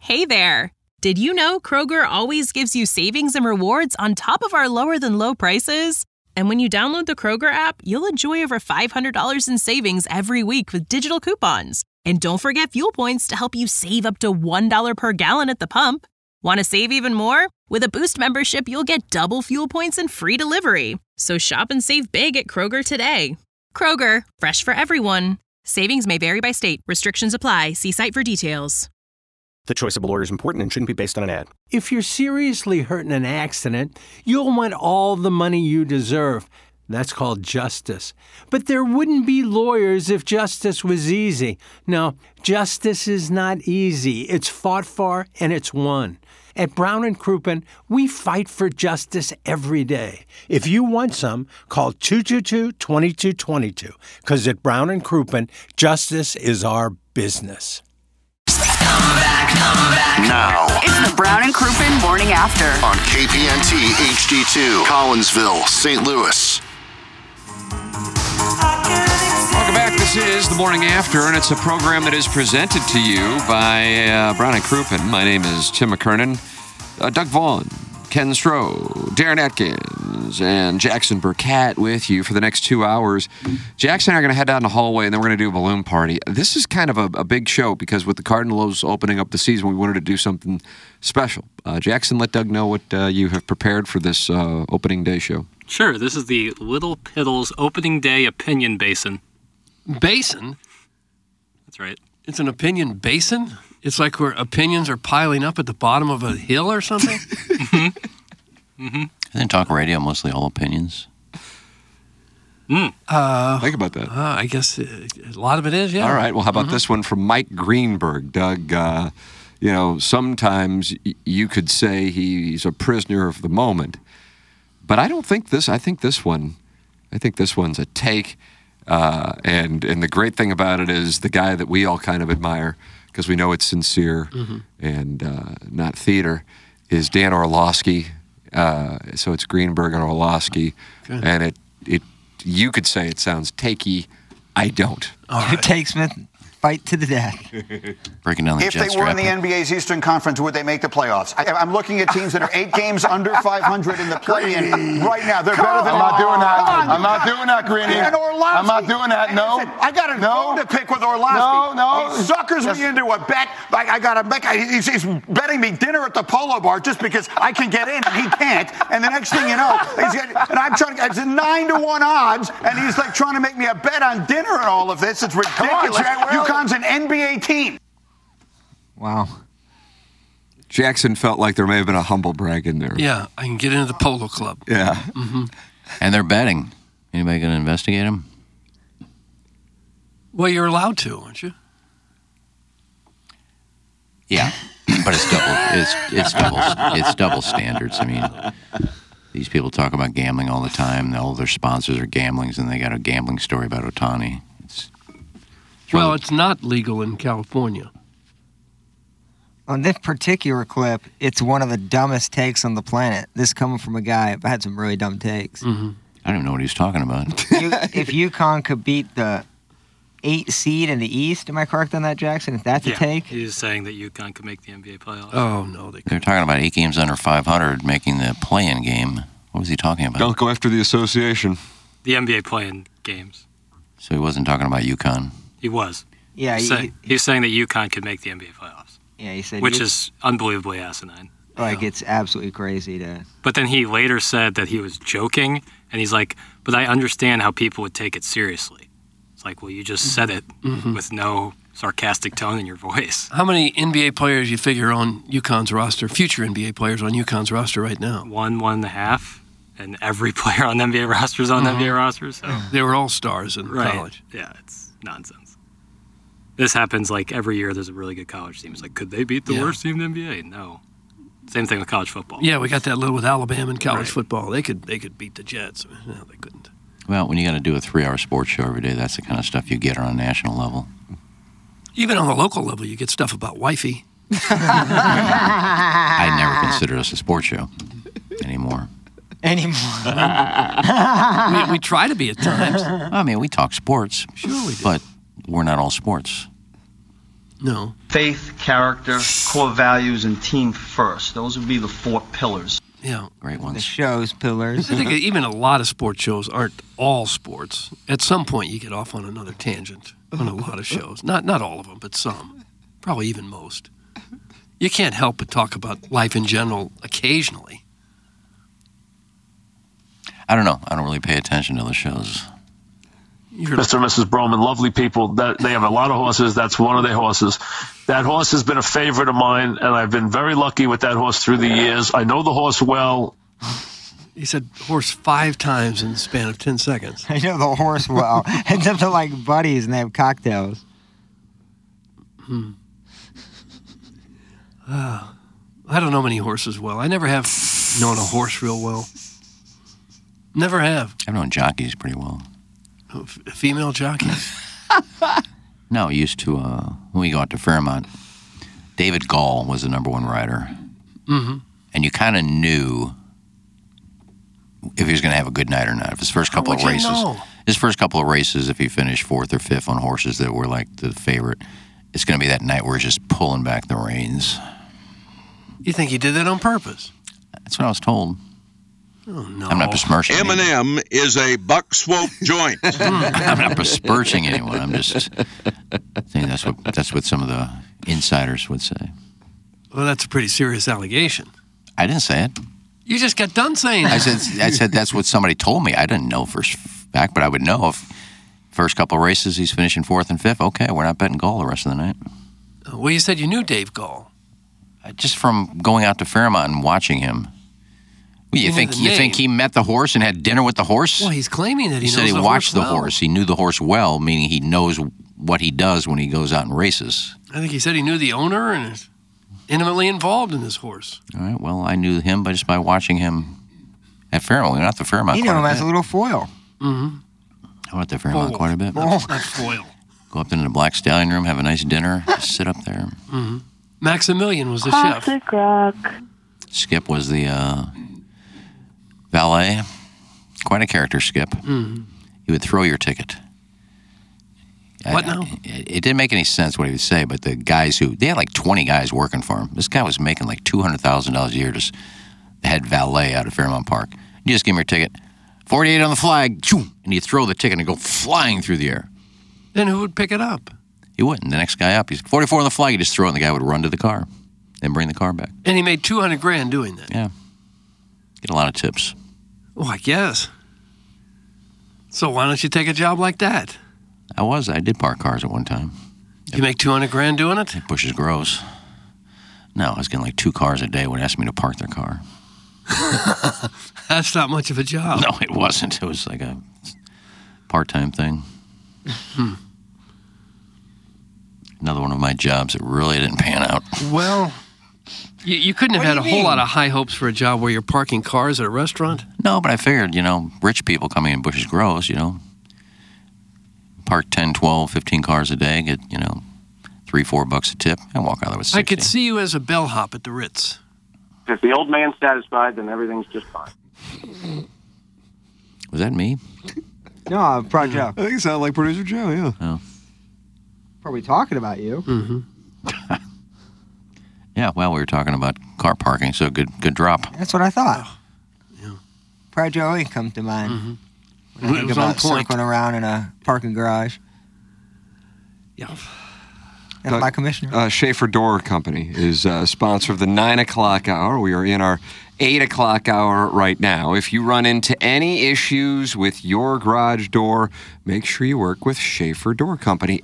Hey there! Did you know Kroger always gives you savings and rewards on top of our lower-than-low prices? And when you download the Kroger app, you'll enjoy over $500 in savings every week with digital coupons. And don't forget fuel points to help you save up to $1 per gallon at the pump. Want to save even more? With a Boost membership, you'll get double fuel points and free delivery. So shop and save big at Kroger today. Kroger, fresh for everyone. Savings may vary by state. Restrictions apply. See site for details. The choice of a lawyer is important and shouldn't be based on an ad. If you're seriously hurt in an accident, you'll want all the money you deserve. That's called justice. But there wouldn't be lawyers if justice was easy. No, justice is not easy. It's fought for and it's won. At Brown & Crouppen, we fight for justice every day. If you want some, call 222-2222. Because at Brown & Crouppen, justice is our business. Come back now. It's the Brown and Crouppen Morning After On KPNT HD2, Collinsville, St. Louis. Welcome back. This is the Morning After, and it's a program that is presented to you by Brown and Crouppen. My name is Tim McKernan. Doug Vaughn, Ken Stroh, Darren Atkins, and Jackson Burkett with you for the next 2 hours. Jackson and I are going to head down the hallway, and then we're going to do a balloon party. This is kind of a big show because with the Cardinals opening up the season, we wanted to do something special. Jackson, let Doug know what you have prepared for this opening day show. Sure. This is the Little Piddles Opening Day Opinion Basin. Basin? That's right. It's an opinion basin? It's like where opinions are piling up at the bottom of a hill or something? Isn't talk radio mostly all opinions? Think about that. I guess a lot of it is, yeah. All right. Well, how about this one from Mike Greenberg? Doug, sometimes you could say he's a prisoner of the moment. But I don't think this. I think this one's a take. And the great thing about it is the guy that we all kind of admire, because we know it's sincere and not theater, is Dan Orlovsky. So it's Greenberg and Orlovsky. Good. And it you could say it sounds takey. I don't. Right. Take Smith, fight to the death. Breaking down the If they were in the NBA's Eastern Conference, would they make the playoffs? I'm looking at teams that are 8 games under 500 in the play-in right now. They're better than... I'm not doing that. I'm not doing that, Greeny. And Orlovsky. I'm not doing that, no. I got a bone to pick with Orlovsky. No. He suckers me into a bet. I got to make... He's betting me dinner at the Polo Bar just because I can get in and he can't. And the next thing you know, and I'm trying to... It's 9-1 odds, and he's like trying to make me a bet on dinner and all of this. It's ridiculous. UConn's an NBA team. Wow. Jackson felt like there may have been a humble brag in there. Yeah, I can get into the polo club. Yeah. Mm-hmm. And they're betting. Anybody going to investigate them? Well, you're allowed to, aren't you? Yeah, but it's double standards. I mean, these people talk about gambling all the time. All their sponsors are gamblings, and they got a gambling story about Ohtani. Well, it's not legal in California. On this particular clip, it's one of the dumbest takes on the planet. This coming from a guy who had some really dumb takes. Mm-hmm. I don't know what he's talking about. If UConn could beat the 8 seed in the East, am I correct on that, Jackson? If that's a take? He's saying that UConn could make the NBA playoffs. Oh, no. They're talking about 8 games under 500 making the play-in game. What was he talking about? Don't go after the association. The NBA play-in games. So he wasn't talking about UConn? He was. Yeah. He's saying that UConn could make the NBA playoffs. Yeah, he said... Which is unbelievably asinine. Like, it's absolutely crazy to... But then he later said that he was joking, and he's like, but I understand how people would take it seriously. It's like, well, you just said it with no sarcastic tone in your voice. How many NBA players you figure on UConn's roster, future NBA players on UConn's roster right now? 1.5. And every player on the NBA roster is on the NBA roster. So. They were all stars in college. Yeah, it's nonsense. This happens like every year there's a really good college team. It's like, could they beat the worst team in the NBA? No. Same thing with college football. Yeah, we got that little with Alabama in college football. They could beat the Jets. No, they couldn't. Well, when you got to do a 3-hour sports show every day, that's the kind of stuff you get on a national level. Even on the local level, you get stuff about wifey. I never consider us a sports show anymore. We try to be at times. I mean, we talk sports. Sure we do. But we're not all sports. No. Faith, character, core values, and team first. Those would be the 4 pillars. Yeah. Great ones. The show's pillars. I think even a lot of sports shows aren't all sports. At some point, you get off on another tangent on a lot of shows. Not all of them, but some. Probably even most. You can't help but talk about life in general occasionally. I don't know. I don't really pay attention to the shows. Mr. and Mrs. Broman, lovely people. They have a lot of horses. That's one of their horses. That horse has been a favorite of mine, and I've been very lucky with that horse through the years. I know the horse well. He said horse 5 times in the span of 10 seconds. I know the horse well. And then they're like buddies and they have cocktails. I don't know many horses well. I never have known a horse real well. Never have. I've known jockeys pretty well. Female jockeys? No, used to, when we go out to Fairmont, David Gall was the number 1 rider. Mm-hmm. And you kind of knew if he was going to have a good night or not. If his first couple of races, if he finished 4th or 5th on horses that were like the favorite, it's going to be that night where he's just pulling back the reins. You think he did that on purpose? That's what I was told. Oh, no. I'm not besmirching M&M is a buck swope joint. I'm not besmirching anyone. I'm just saying that's what some of the insiders would say. Well, that's a pretty serious allegation. I didn't say it. You just got done saying it. I said that's what somebody told me. I didn't know for fact, but I would know if first couple of races he's finishing 4th and 5th. Okay, we're not betting Gall the rest of the night. Well, you said you knew Dave Gall. Just from going out to Fairmont and watching him. Well, you think he met the horse and had dinner with the horse? Well, he's claiming that he knows said he the watched horse the horse. He knew the horse well, meaning he knows what he does when he goes out and races. I think he said he knew the owner and is intimately involved in this horse. All right. Well, I knew him just by watching him at Fairmont. We went out to Fairmont. You know him as a little foil. Mm-hmm. I went to Fairmont quite a bit. Not foil. Go up into the Black Stallion room, have a nice dinner, just sit up there. Mm-hmm. Maximilian was the chef. Classic rock. Skip was the valet. Quite a character, Skip. Mm-hmm. He would throw your ticket. What now? It didn't make any sense what he would say, but the guys they had like 20 guys working for him. This guy was making like $200,000 a year, just the head valet out of Fairmont Park. You just give him your ticket, 48 on the flag, and you throw the ticket and go flying through the air. Then who would pick it up? He wouldn't. The next guy up, he's 44 on the flag, you just throw it and the guy would run to the car and bring the car back. And he made $200,000 doing that. Yeah. Get a lot of tips. Oh, I guess. So why don't you take a job like that? I did park cars at one time. You make $200,000 doing it? At Bush's Groves. No, I was getting like 2 cars a day would ask me to park their car. That's not much of a job. No, it wasn't. It was like a part-time thing. Another one of my jobs that really didn't pan out. Well, you couldn't have had a whole lot of high hopes for a job where you're parking cars at a restaurant? No, but I figured, rich people coming in Bush's Groves, park 10, 12, 15 cars a day, get, $3-4 a tip, and walk out there with 60. I could see you as a bellhop at the Ritz. If the old man's satisfied, then everything's just fine. Was that me? No, probably Joe. I think it sounded like producer Joe, yeah. Oh. Probably talking about you. Mm-hmm. Yeah, well, we were talking about car parking, so good drop. That's what I thought. Yeah. Probably Joey comes to mind. Mm-hmm. When I think about circling around in a parking garage. Yeah. And my commissioner. Schaefer Door Company is a sponsor of the 9 o'clock hour. We are in our 8 o'clock hour right now. If you run into any issues with your garage door, make sure you work with Schaefer Door Company.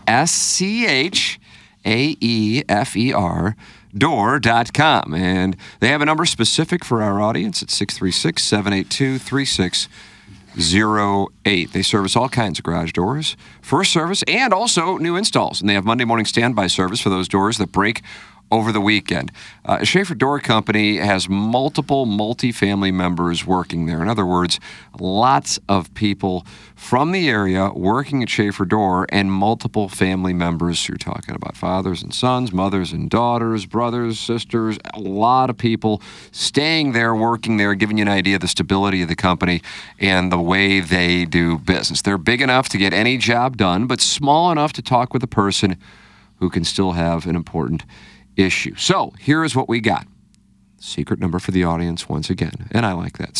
SCHAEFER door.com. And they have a number specific for our audience at 636-782-3608. They service all kinds of garage doors, first service, and also new installs. And they have Monday morning standby service for those doors that break over the weekend. Schaefer Door Company has multiple multifamily members working there. In other words, lots of people from the area working at Schaefer Door and multiple family members. You're talking about fathers and sons, mothers and daughters, brothers, sisters, a lot of people staying there, working there, giving you an idea of the stability of the company and the way they do business. They're big enough to get any job done, but small enough to talk with a person who can still have an important issue. So here is what we got. Secret number for the audience once again, and I like that,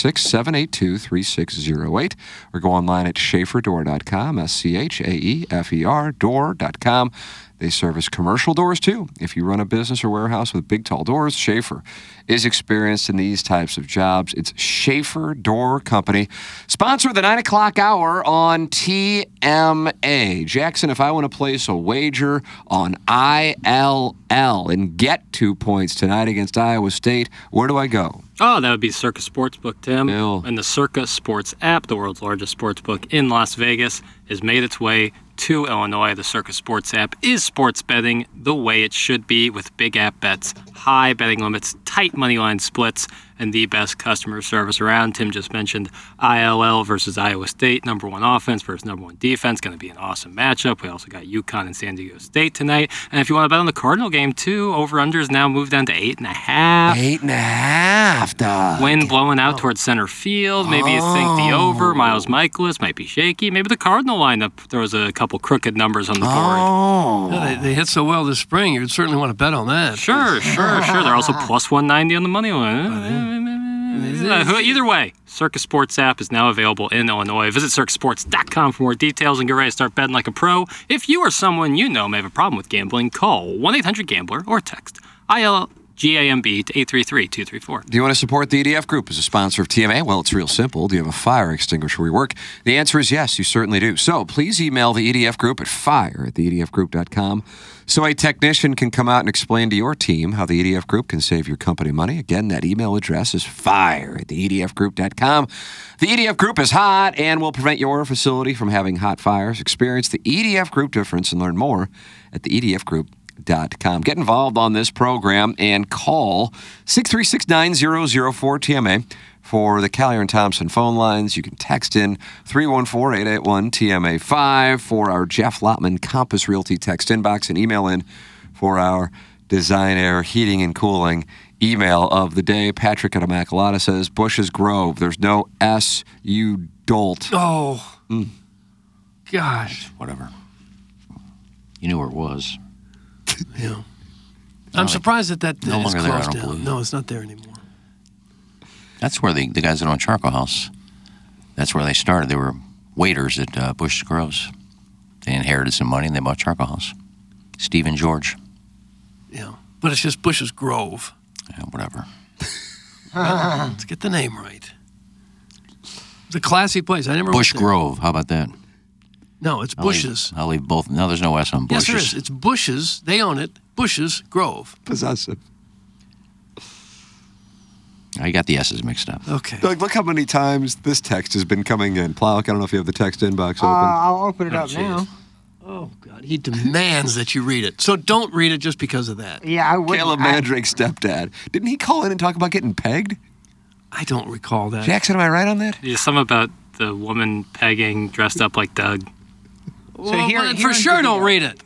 636-782-3608, or go online at SchaeferDoor.com, SCHAEFER door.com. They service commercial doors too. If you run a business or warehouse with big, tall doors, Schaefer is experienced in these types of jobs. It's Schaefer Door Company. Sponsor of the 9 o'clock hour on TMA. Jackson, if I want to place a wager on ILL and get 2 points tonight against Iowa State, where do I go? Oh, that would be Circa Sportsbook, Tim. And the Circa Sports app, the world's largest sportsbook in Las Vegas, has made its way to Illinois. The Circa Sports app is sports betting the way it should be, with big app bets, high betting limits, tight money line splits, and the best customer service around. Tim just mentioned ILL versus Iowa State, number one offense versus number one defense. Going to be an awesome matchup. We also got UConn and San Diego State tonight. And if you want to bet on the Cardinal game too, over-under is now moved down to 8.5. 8.5, dog. Wind blowing out towards center field. Maybe you think the over, Miles Michaelis, might be shaky. Maybe the Cardinal lineup throws a couple crooked numbers on the board. Yeah, they hit so well this spring. You'd certainly want to bet on that. Sure. They're also plus 190 on the money line. Either way, Circa Sports app is now available in Illinois. Visit circasports.com for more details and get ready to start betting like a pro. If you or someone you know may have a problem with gambling, call 1-800-GAMBLER or text ILGAMB to 833-234. Do you want to support the EDF Group as a sponsor of TMA? Well, it's real simple. Do you have a fire extinguisher where you work? The answer is yes, you certainly do. So please email the EDF Group at fire@theedfgroup.com so a technician can come out and explain to your team how the EDF Group can save your company money. Again, that email address is fire@theedfgroup.com. The EDF Group is hot and will prevent your facility from having hot fires. Experience the EDF Group difference and learn more at theedfgroup.com. Get involved on this program and call 636-9004-TMA for the Collier and Thompson phone lines. You can text in 314-881-TMA5 for our Jeff Lotman Compass Realty text inbox, and email in for our Design Air Heating and Cooling email of the day. Patrick at Immaculata says, Bush's Grove. There's no S, you dolt. Oh, gosh. Whatever. You knew where it was. Yeah. I'm surprised that no is longer there, I closed don't down. believe. No, it's not there anymore. That's where the guys that own Charcoal House, that's where they started. They were waiters at Bush's Groves. They inherited some money and they bought Charcoal House. Steve and George. Yeah, but it's just Bush's Grove. Yeah, whatever. Let's get the name right. It's a classy place. I never Bush went there. Grove. How about that? No, it's Bush's. I'll leave both. No, there's no S on Bush's. Yes, there is. It's Bush's. They own it. Bush's Grove. Possessive. I got the S's mixed up. Okay. Doug, look how many times this text has been coming in. Plowek, I don't know if you have the text inbox open. I'll open it up now. Oh, God. He demands that you read it. So don't read it just because of that. Yeah, I would. Caleb Mandrake's stepdad. Didn't he call in and talk about getting pegged? I don't recall that. Jackson, am I right on that? Yeah, something about the woman pegging dressed up like Doug. Well, but for sure don't read it.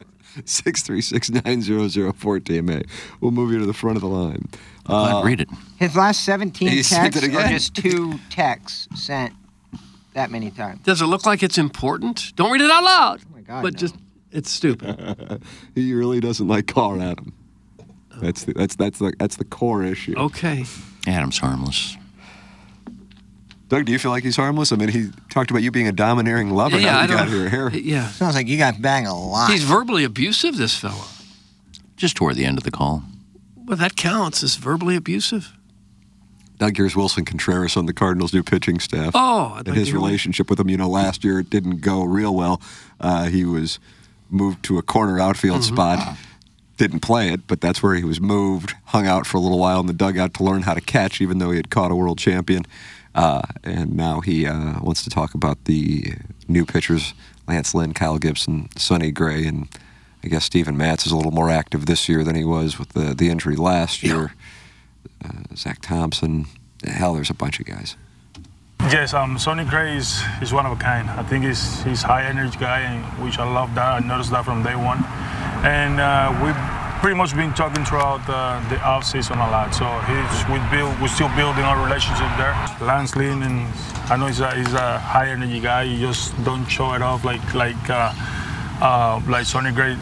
636-9004-TMA. We'll move you to the front of the line. Read it. His last 17 He sent texts it again. are just 2 texts sent that many times. Does it look like it's important? Don't read it out loud. Oh my God, But no. just, it's stupid. He really doesn't like Carl Adam. That's the core issue. Okay. Adam's harmless. Doug, do you feel like he's harmless? I mean, he talked about you being a domineering lover. Yeah, Now I we got don't- your hair. Yeah. Sounds like you got banged a lot. He's verbally abusive, this fella. Just toward the end of the call. Well, that counts as verbally abusive. Doug here's Wilson Contreras on the Cardinals' new pitching staff. Oh, I'd and like his to hear relationship with him. You know, last year it didn't go real well. He was moved to a corner outfield spot. Didn't play it, but that's where he was moved. Hung out for a little while in the dugout to learn how to catch, even though he had caught a world champion. And now he wants to talk about the new pitchers, Lance Lynn, Kyle Gibson, Sonny Gray, and I guess Steven Matz is a little more active this year than he was with the injury last year. Zach Thompson. Hell, there's a bunch of guys. Yes, Sonny Gray is one of a kind. I think he's high energy guy, and which I love that. I noticed that from day one. And we've pretty much been talking throughout the off season a lot. So we're still building our relationship there. Lance Lynn, and I know he's a high energy guy. You just don't show it off like Sonny Gray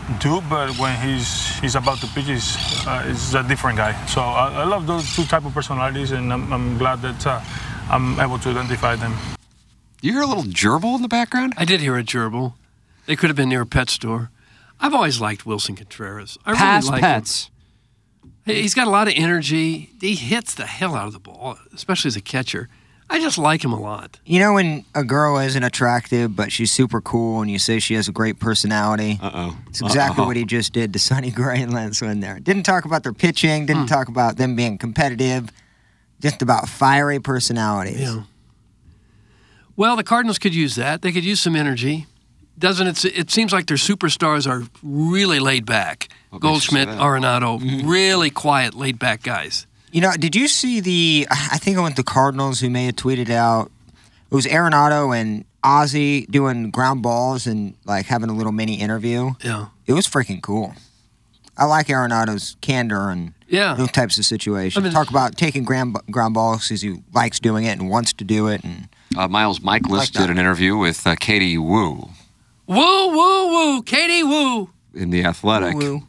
do, but when he's about to pitch, he's a different guy. So I love those two type of personalities, and I'm glad that I'm able to identify them. You hear a little gerbil in the background? I did hear a gerbil. They could have been near a pet store. I've always liked Wilson Contreras. I Pass really like pets. him. He's got a lot of energy. He hits the hell out of the ball, especially as a catcher. I just like him a lot. You know when a girl isn't attractive, but she's super cool, and you say she has a great personality? Uh-oh. It's exactly what he just did to Sonny Gray and Lance Lynn there. Didn't talk about their pitching, didn't talk about them being competitive, just about fiery personalities. Yeah. Well, the Cardinals could use that. They could use some energy. Doesn't it? It seems like their superstars are really laid back. Goldschmidt, Arenado, really quiet, laid back guys. You know, did you see I think it went the Cardinals who may have tweeted out, it was Arenado and Ozzie doing ground balls and like having a little mini interview. Yeah. It was freaking cool. I like Arenado's candor and those types of situations. Talk about taking ground balls because he likes doing it and wants to do it. And Miles Michaelis did an interview with Katie Woo. Woo, woo, woo, Katie Woo. In The Athletic. Woo.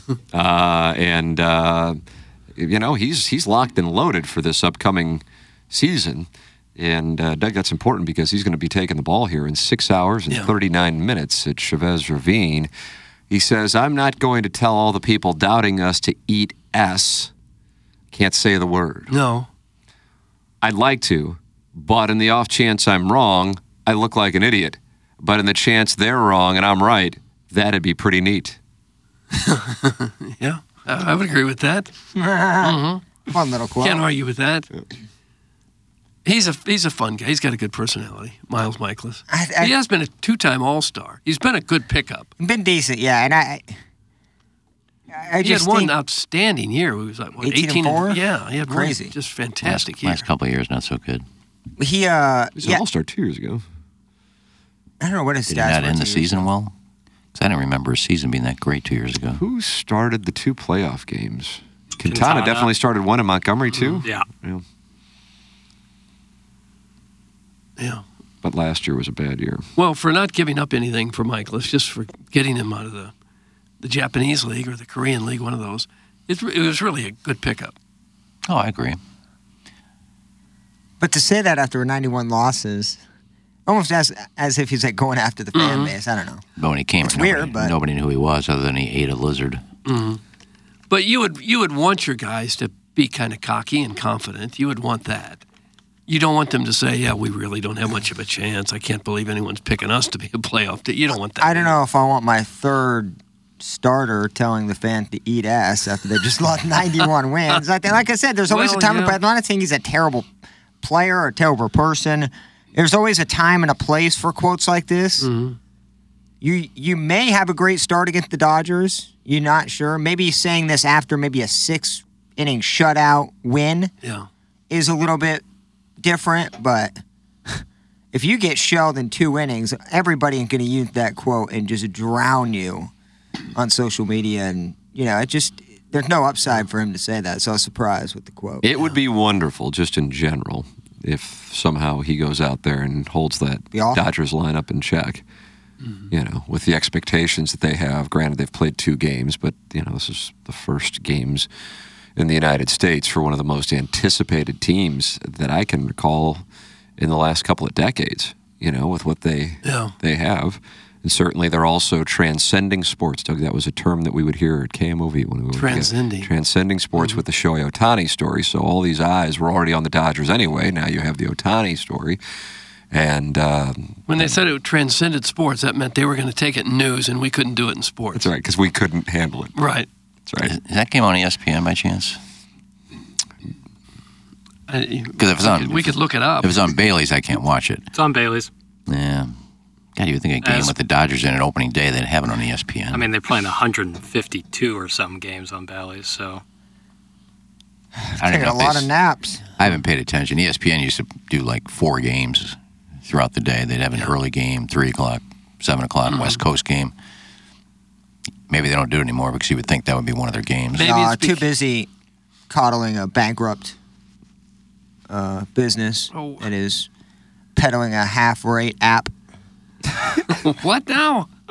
You know, he's locked and loaded for this upcoming season. And, Doug, that's important because he's going to be taking the ball here in 6 hours and 39 minutes at Chavez Ravine. He says, I'm not going to tell all the people doubting us to eat S. Can't say the word. No. I'd like to, but in the off chance I'm wrong, I look like an idiot. But in the chance they're wrong and I'm right, that'd be pretty neat. Yeah, I would agree with that. Mm-hmm. Fun little quote. Can't argue with that. He's a fun guy. He's got a good personality, Miles Michaelis. He has been a two-time All-Star. He's been a good pickup. Been decent, yeah. And I he had one outstanding year. He was like, what, 18-4? Yeah, he had Crazy. one just fantastic year. Last couple of years, not so good. He was an All-Star 2 years ago. I don't know what his Did stats he not were end the 2 years season ago. well? Because I didn't remember his season being that great 2 years ago. Who started the 2 playoff games? Quintana definitely started one in Montgomery, too. Yeah. Yeah. But last year was a bad year. Well, for not giving up anything for Michaelis, just for getting him out of the Japanese league or the Korean league, one of those, it was really a good pickup. Oh, I agree. But to say that after 91 losses, almost as if he's like going after the fan base. I don't know. But when he came, nobody knew who he was other than he ate a lizard. Mm-hmm. But you would want your guys to be kind of cocky and confident. You would want that. You don't want them to say, yeah, we really don't have much of a chance. I can't believe anyone's picking us to be a playoff team. You don't want that. I don't know if I want my third starter telling the fan to eat ass after they just lost 91 wins. Like I said, there's always a time. I'm not saying he's a terrible player or a terrible person. There's always a time and a place for quotes like this. Mm-hmm. You may have a great start against the Dodgers. You're not sure. Maybe he's saying this after maybe a 6-inning shutout win. Yeah. Is a little bit different, but if you get shelled in 2 innings, everybody is going to use that quote and just drown you on social media. And, there's no upside for him to say that. So I was surprised with the quote. It would be wonderful, just in general, if somehow he goes out there and holds that Dodgers lineup in check. Mm-hmm. With the expectations that they have. Granted, they've played 2 games, but, this is the first games in the United States for one of the most anticipated teams that I can recall in the last couple of decades, with what they have. And certainly they're also transcending sports. Doug, that was a term that we would hear at KMOV when we were transcending sports with the Shohei Ohtani story. So all these eyes were already on the Dodgers anyway. Now you have the Ohtani story. And when they said it transcended sports, that meant they were going to take it in news, and we couldn't do it in sports. That's right, because we couldn't handle it. Right. That's right. Is that game on ESPN by chance? Because if it's on, we could look it up. If it's on Bailey's, I can't watch it. It's on Bailey's. Yeah. God, you would think a game with the Dodgers in it opening day, they'd have it on ESPN. I mean, they're playing 152 or something games on Bailey's, so. I taking a lot of naps. I haven't paid attention. ESPN used to do like 4 games throughout the day. They'd have an early game, 3 o'clock, 7 o'clock, West Coast game. Maybe they don't do it anymore because you would think that would be one of their games. Maybe it's too busy coddling a bankrupt business that is peddling a half-rate app. What now?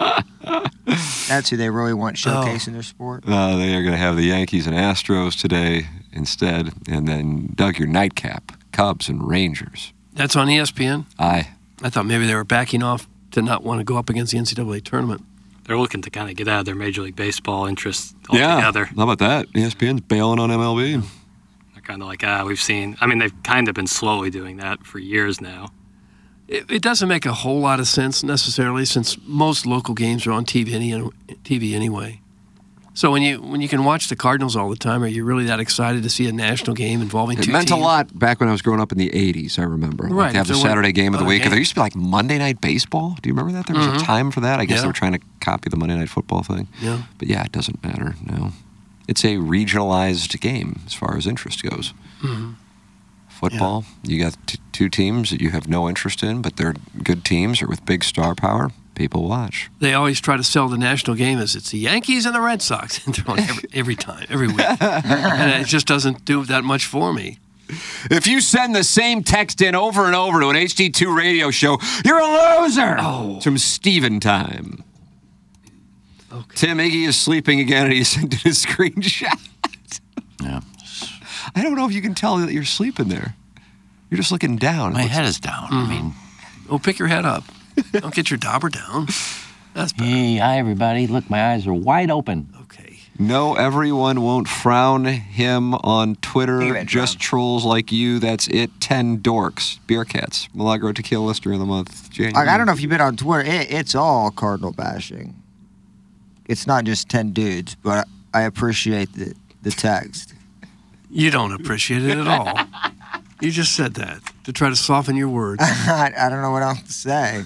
That's who they really want showcasing their sport. They are going to have the Yankees and Astros today instead. And then, Doug, your nightcap, Cubs and Rangers. That's on ESPN? Aye. I thought maybe they were backing off to not want to go up against the NCAA tournament. They're looking to kind of get out of their Major League Baseball interest altogether. How about that? ESPN's bailing on MLB. They're kind of like, we've seen. I mean, they've kind of been slowly doing that for years now. It doesn't make a whole lot of sense necessarily, since most local games are on TV anyway. So when you can watch the Cardinals all the time, are you really that excited to see a national game involving two teams? It meant a lot back when I was growing up in the 80s, I remember. Right. To have the Saturday game of the week. There used to be like Monday Night Baseball. Do you remember that? There was a time for that. I guess they were trying to copy the Monday Night Football thing. Yeah. But yeah, it doesn't matter, no. It's a regionalized game as far as interest goes. Mm-hmm. Football, you got two teams that you have no interest in, but they're good teams or with big star power. People watch. They always try to sell the national game as it's the Yankees and the Red Sox. And they're on every time, every week. And it just doesn't do that much for me. If you send the same text in over and over to an HD2 radio show, you're a loser! Oh. It's from Steven Time. Okay. Tim, Iggy is sleeping again, and he sent in a screenshot. Yeah. I don't know if you can tell that you're sleeping there. You're just looking down. My head is down. I mean, pick your head up. Don't get your dauber down. That's better. Hey, hi, everybody. Look, my eyes are wide open. Okay. No, everyone won't frown him on Twitter. Just trolls like you. That's it. 10 dorks. Beer Cats. Milagro Tequila Lister of the month. January. I don't know if you've been on Twitter. It's all Cardinal bashing. It's not just 10 dudes, but I appreciate the text. You don't appreciate it at all. You just said that to try to soften your words. I don't know what else to say.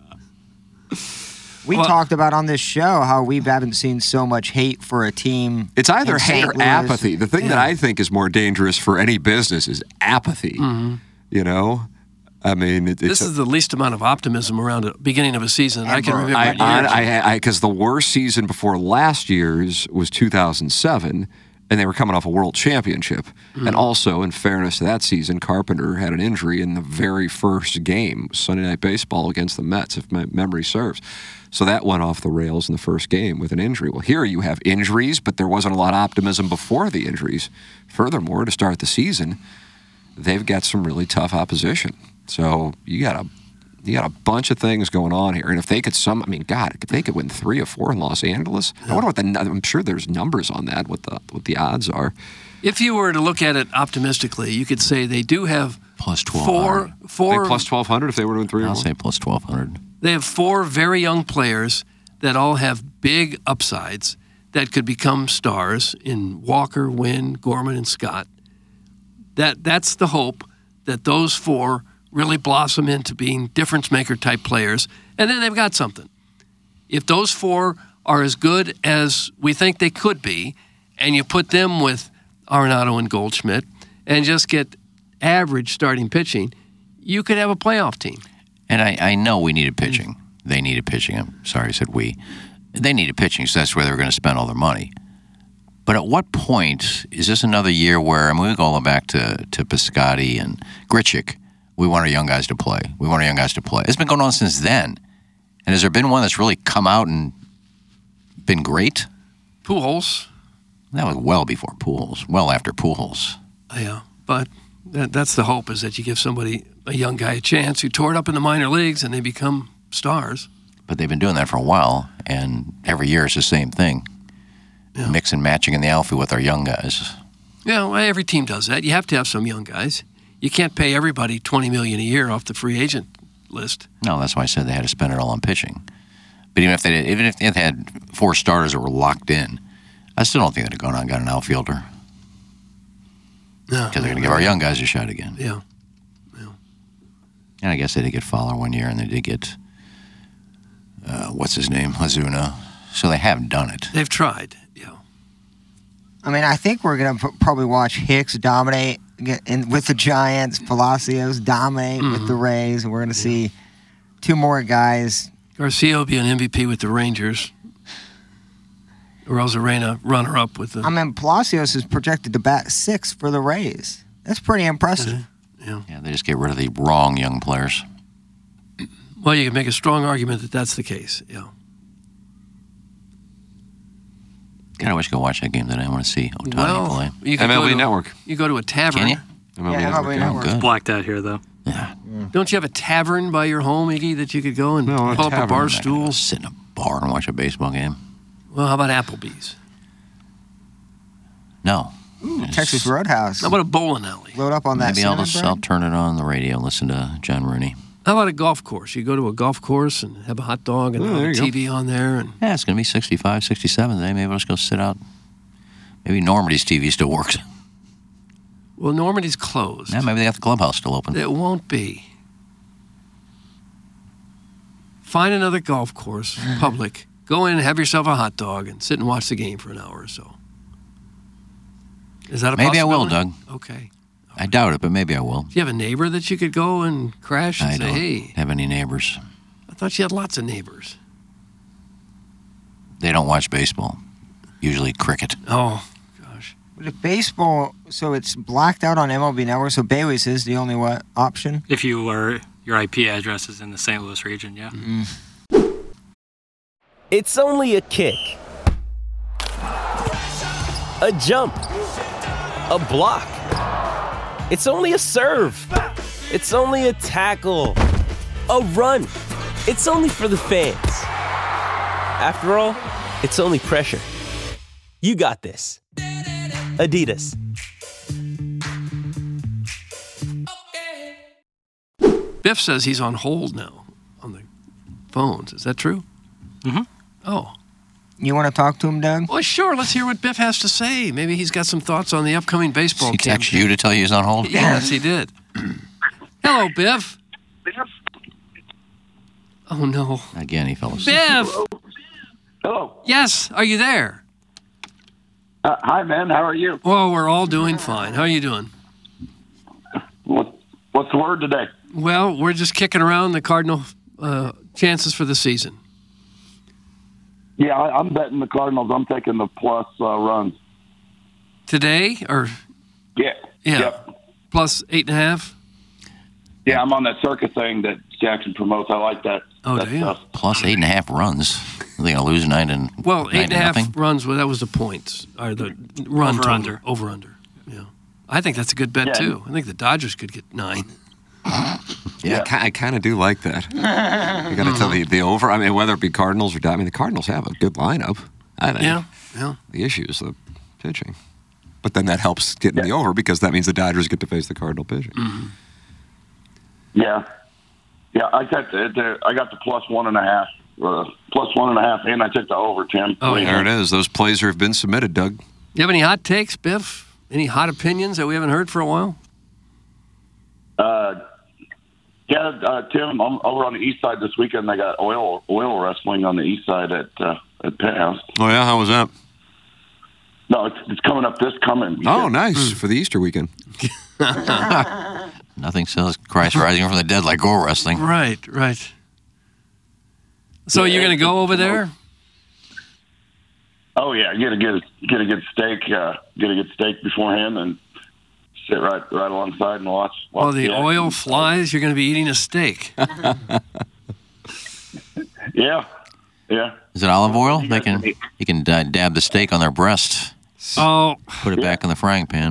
We talked about on this show how we haven't seen so much hate for a team. It's either in hate St. or Louis. apathy. The thing that I think is more dangerous for any business is apathy. Mm-hmm. You know? I mean, this is the least amount of optimism around the beginning of a season I can remember. Because the worst season before last year's was 2007, and they were coming off a world championship. And also, in fairness to that season, Carpenter had an injury in the very first game, Sunday Night Baseball against the Mets, if my memory serves. So that went off the rails in the first game with an injury. Well, here you have injuries, but there wasn't a lot of optimism before the injuries. Furthermore, to start the season, they've got some really tough opposition. So you got a bunch of things going on here. And if they could if they could win 3 or 4 in Los Angeles, I wonder what I'm sure there's numbers on that, what the odds are. If you were to look at it optimistically, you could say they do have plus 1,200. Four plus 1,200 if they were to win 3 or 4? I'll say plus 1,200. They have 4 very young players that all have big upsides that could become stars in Walker, Wynn, Gorman, and Scott. That's the hope, that those 4 really blossom into being difference-maker type players, and then they've got something. If those 4 are as good as we think they could be, and you put them with Arenado and Goldschmidt, and just get average starting pitching, you could have a playoff team. And I know we needed pitching. They needed pitching. I'm sorry I said we. They needed pitching, so that's where they were going to spend all their money. But at what point is this another year where, we go all the way back to Piscotty and Grichuk, we want our young guys to play. It's been going on since then. And has there been one that's really come out and been great? Pujols. That was well before Pujols, well after Pujols. Yeah, but that's the hope, is that you give somebody, a young guy, a chance who tore it up in the minor leagues and they become stars. But they've been doing that for a while, and every year it's the same thing. Yeah. Mix and matching in the outfield with our young guys. Yeah, well, every team does that. You have to have some young guys. You can't pay everybody $20 million a year off the free agent list. No, that's why I said they had to spend it all on pitching. But even if they had 4 starters that were locked in, I still don't think they'd have gone out and got an outfielder. No. Because they're going to give our young guys a shot again. Yeah. And I guess they did get Fowler one year, and they did get, what's his name, Ozuna. So they have done it. They've tried, yeah. I mean, I think we're going to probably watch Hicks dominate with the Giants, Palacios dominate with the Rays, and we're going to see 2 more guys. Garcia will be an MVP with the Rangers. Rosarena, runner-up with the... I mean, Palacios is projected to bat 6 for the Rays. That's pretty impressive. Yeah, they just get rid of the wrong young players. Well, you can make a strong argument that that's the case, yeah. God, I wish I could watch that game today. I want to see Ohtani Well, play. you could MLB go to, Network. You go to a tavern. Can you? MLB Network. It's blacked out here, though. Yeah. Don't you have a tavern by your home, Iggy, that you could go and No, a pull up a tavern. bar I'm not gonna stool? go sit in a bar and watch a baseball game. Well, how about Applebee's? No. Texas Roadhouse. How about a bowling alley? Load up on that Maybe I'll cinnamon just bread. I'll turn it on the radio and listen to John Rooney. How about a golf course? You go to a golf course and have a hot dog and have a TV on there. And Yeah, it's going to be 65, 67 today. Maybe I'll just go sit out. Maybe Normandy's TV still works. Well, Normandy's closed. Yeah, maybe they got the clubhouse still open. It won't be. Find another golf course, public. Go in, have yourself a hot dog, and sit and watch the game for an hour or so. Is that a Maybe I will, possibility? Doug. Okay. I doubt it, but maybe I will. Do you have a neighbor that you could go and crash and I say, don't hey? have any neighbors. I thought you had lots of neighbors. They don't watch baseball. Usually cricket. Oh, But if baseball, so it's blacked out on MLB Network, so Bailey's is the only option? If you were, your IP address is in the St. Louis region, yeah. It's only a kick. A jump. A block. It's only a serve. It's only a tackle. A run. It's only for the fans. After all, it's only pressure. You got this. Adidas. Biff says he's on hold now on the phones. Is that true? Mm-hmm. Oh. You want to talk to him, Doug? Well, sure. Let's hear what Biff has to say. Maybe he's got some thoughts on the upcoming baseball He campaign. texted you to tell you he's on hold? Yes, he did. Hello, Biff. Oh, no. Again, he fell asleep. Biff! Hello. Yes, are you there? Hi, man. How are you? Well, we're all doing fine. How are you doing? What's the word today? Well, we're just kicking around the Cardinal chances for the season. Yeah, I'm betting the Cardinals. I'm taking the plus runs. Today, or? Yeah. Yeah. Yep. Plus 8.5? Yeah, I'm on that circuit thing that Jackson promotes. I like that. Oh, that do you? stuff. Plus 8.5 runs. Are they going to lose 9 and Well, 9 to nothing? 8.5 runs, well, that was the points. Or the run Over, total. under. Over, under. Yeah. I think that's a good bet, Yeah. too. I think the Dodgers could get 9. Yeah, I kind of do like that. You got to tell the over. I mean, whether it be Cardinals or Dodgers. I mean, the Cardinals have a good lineup. I think. Yeah. The issue is the pitching. But then that helps getting the over because that means the Dodgers get to face the Cardinal pitching. Mm-hmm. Yeah. Yeah, I got the plus 1.5. Plus 1.5, and I took the over, Tim. Oh, There it is. Those plays have been submitted, Doug. You have any hot takes, Biff? Any hot opinions that we haven't heard for a while? Tim, I'm over on the east side this weekend. They got oil wrestling on the east side at Penthouse. Oh, yeah? How was that? No, it's coming up this coming. Oh, nice. For the Easter weekend. Nothing says Christ rising from the dead like go wrestling. Right. So you're going to go over there? Oh yeah, get a good steak. Get a good steak beforehand, and sit right alongside and watch. While the action. oil flies, you're going to be eating a steak. Yeah. Is it olive oil? You can dab the steak on their breast. Oh. Put it back in the frying pan.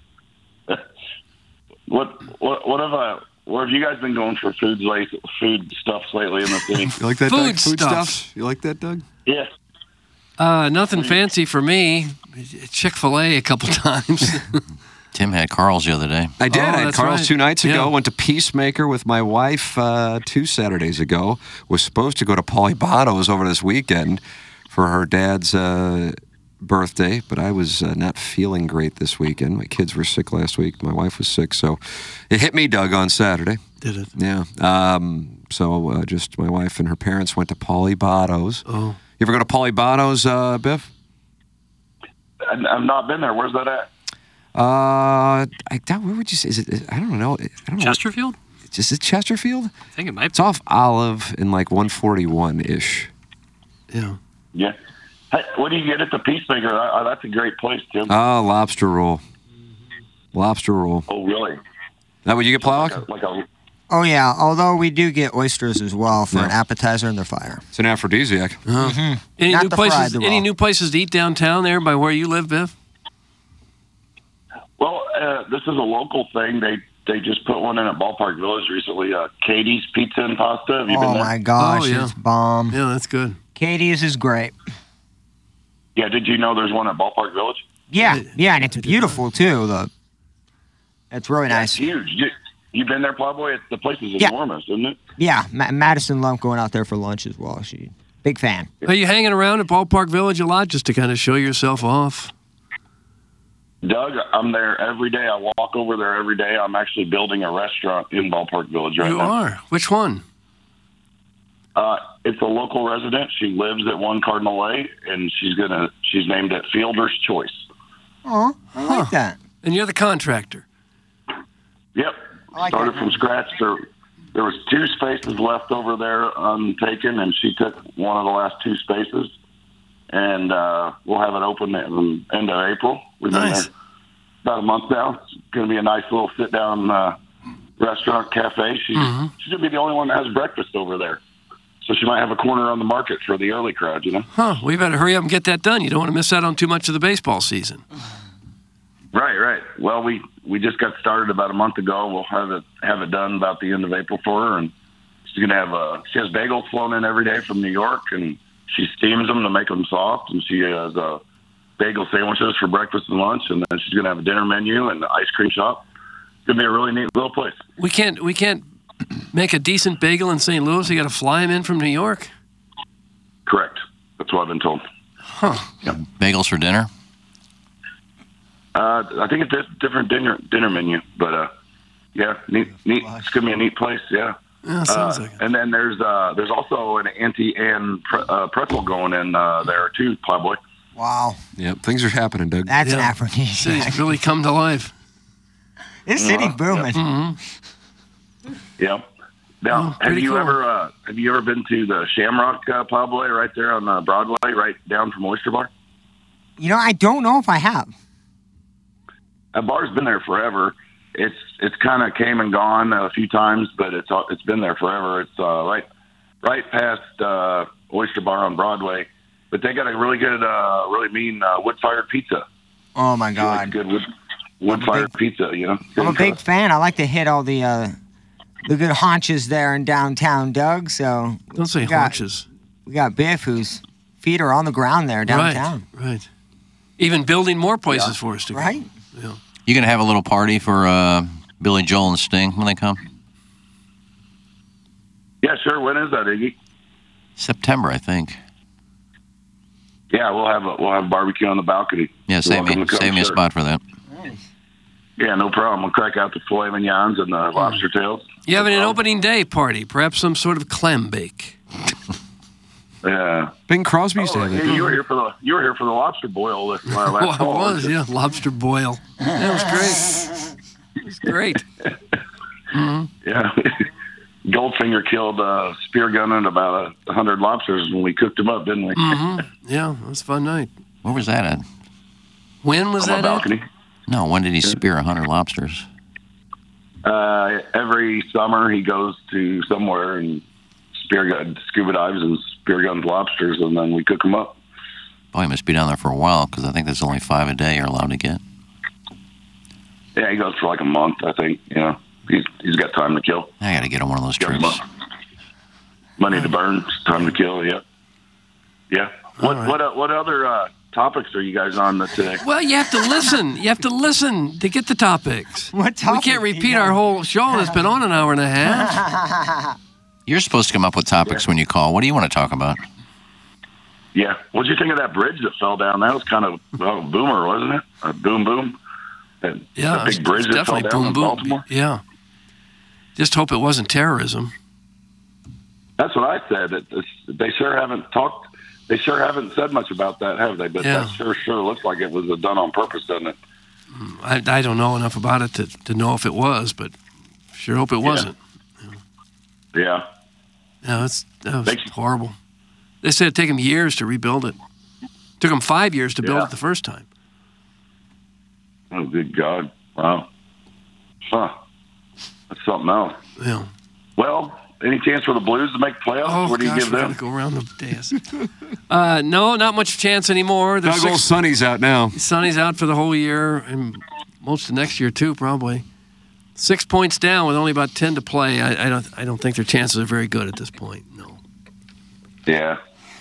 Where have you guys been going for food stuffs lately in the city? You like that, Food Doug? stuffs. You like that, Doug? Yeah. Nothing fancy for me. Chick-fil-A a couple times. Tim had Carl's the other day. I did. Oh, I had that's Carl's right. 2 nights ago. Yeah. Went to Peacemaker with my wife 2 Saturdays ago. Was supposed to go to Paulie Botto's over this weekend for her dad's birthday, but I was not feeling great this weekend. My kids were sick last week. My wife was sick, so it hit me, Doug, on Saturday. Did it? Yeah. So just my wife and her parents went to Paulie Botto's. Oh. You ever go to Paulie Botto's, Biff? I've not been there. Where's that at? Where would you say? Is it? I don't know. Chesterfield? Is it Chesterfield? I think it might be. It's off Olive in like 141-ish. Yeah. Yeah. Hey, what do you get at the Peacemaker? That's a great place, Tim. Oh, lobster roll. Lobster roll. Oh, really? That what you get, Plowhawk? Like a Oh, yeah. Although we do get oysters as well for an appetizer, and they're fire. It's an aphrodisiac. Any Not new the places? fried, the Any raw. new places to eat downtown there by where you live, Biff? Well, this is a local thing. They just put one in at Ballpark Village recently. Katie's Pizza and Pasta. Have you been Oh, there? my gosh. Oh, yeah. It's bomb. Yeah, that's good. Katie's is great. Yeah, did you know there's one at Ballpark Village? Yeah, and it's beautiful, too. It's really nice. It's huge. You've been there, Plowboy? The place is Yeah. enormous, isn't it? Yeah, Madison loved going out there for lunch as well. Big fan. Are you hanging around at Ballpark Village a lot just to kind of show yourself off? Doug, I'm there every day. I walk over there every day. I'm actually building a restaurant in Ballpark Village right You now. are? Which one? It's a local resident. She lives at 1 Cardinal Way, and she's named it Fielder's Choice. Oh, I like that. And you're the contractor. Yep. Started from scratch. There was 2 spaces left over there untaken, and she took one of the last 2 spaces. And we'll have it open at the end of April. We've been there about a month now. It's going to be a nice little sit-down restaurant, cafe. She's going to be the only one that has breakfast over there. So she might have a corner on the market for the early crowd, you know? Huh. We better hurry up and get that done. You don't want to miss out on too much of the baseball season. Right. Well, we just got started about a month ago. We'll have it done about the end of April for her, and she's going to have she has bagels flown in every day from New York, and she steams them to make them soft, and she has bagel sandwiches for breakfast and lunch, and then she's going to have a dinner menu and an ice cream shop. It's going to be a really neat little place. We can't make a decent bagel in St. Louis. You got to fly them in from New York. Correct. That's what I've been told. Huh. Yep. Bagels for dinner? I think it's a different dinner menu, but yeah, neat. It's going to be a neat place. Yeah. Yeah, sounds like it. And then there's also an Auntie Anne pretzel going in there too, Plowboy. Wow. Yep, things are happening, Doug. That's an aphrodisiac. City's really come to life. This city's booming. Yeah. Now, have you ever been to the Shamrock Plowboy right there on Broadway, right down from Oyster Bar? You know, I don't know if I have. That bar's been there forever. It's kind of came and gone a few times, but it's been there forever. It's right past Oyster Bar on Broadway, but they got a really good, really mean wood-fired pizza. Oh my God! Good wood-fired pizza, you know. I'm a big fan. I like to hit all the good haunches there in downtown, Doug. So don't say haunches. We got Biff, whose feet are on the ground there downtown. Right. Even building more places for us to go. Right. Yeah. You going to have a little party for Billy Joel and Sting when they come? Yeah, sure. When is that, Iggy? September, I think. Yeah, we'll have barbecue on the balcony. Yeah, save me a spot for that. Yeah, no problem. We'll crack out the filet mignons and the lobster tails. You having an opening day party? Perhaps some sort of clam bake. Yeah. Bing Crosby used to have it. You were here for the lobster boil last Well, I fall. was, yeah. Lobster boil. That was great. It was great. Yeah. Goldfinger killed spear gunning about 100 lobsters when we cooked them up, didn't we? Yeah, it was a fun night. Where was that at? When was that balcony. No, when did he spear 100 lobsters? Every summer he goes to somewhere and scuba dives and spear guns lobsters, and then we cook them up. Oh, he must be down there for a while, because I think there's only 5 a day you're allowed to get. Yeah, he goes for like a month, I think. You know, he's got time to kill. I got to get on one of those trips. Money to burn, time to kill. Yeah, yeah. What other topics are you guys on today? Well, you have to listen. You have to listen to get the topics. What topic? We can't repeat our whole show that's been on an hour and a half. You're supposed to come up with topics when you call. What do you want to talk about? Yeah. What'd you think of that bridge that fell down? That was kind of a boomer, wasn't it? A boom. That big bridge that fell down in Baltimore. Yeah. Just hope it wasn't terrorism. That's what I said. They sure haven't talked. They sure haven't said much about that, have they? But that sure looks like it was done on purpose, doesn't it? I don't know enough about it to know if it was, but sure hope it wasn't. Yeah. Yeah, that was horrible. They said it took them years to rebuild it. Took them 5 years to build it the first time. Oh, good God. Wow. Huh. That's something else. Yeah. Well, any chance for the Blues to make playoffs? Oh, What do you gosh, give we them? gotta go around the dais. No, not much chance anymore. Gotta go Sonny's out now. Sonny's out for the whole year, and most of next year, too, probably. 6 points down with only about 10 to play. I don't think their chances are very good at this point. No. Yeah.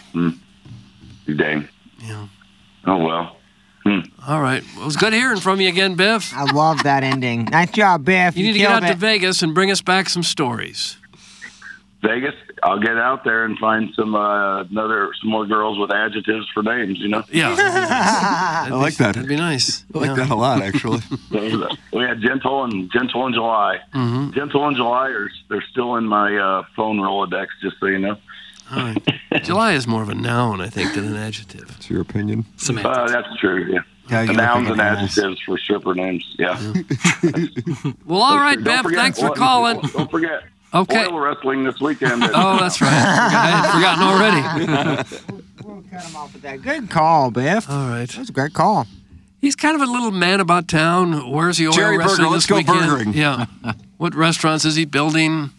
Dang. Yeah. Oh, well. All right. Well, it was good hearing from you again, Biff. I love that ending. Nice job, Biff. You need to get out killed to it. Vegas and bring us back some stories. Vegas, I'll get out there and find some more girls with adjectives for names, you know? Yeah. I like that. That'd be nice. I like that a lot, actually. We had Gentle in July. Mm-hmm. Gentle in July, they're still in my phone Rolodex, just so you know. All right. July is more of a noun, I think, than an adjective. That's your opinion. That's true, yeah. you're Nouns looking and at ass. adjectives for stripper names, yeah. Well, all right, Don't Biff. forget- Thanks for calling. Don't forget. Okay. Oil wrestling this weekend. Oh, that's right. I had forgotten already. We'll cut him off with that. Good call, Biff. All right. That was a great call. He's kind of a little man about town. Where's the oil Jerry Burger, wrestling let's this go weekend? burgering. Yeah. What restaurants is he building?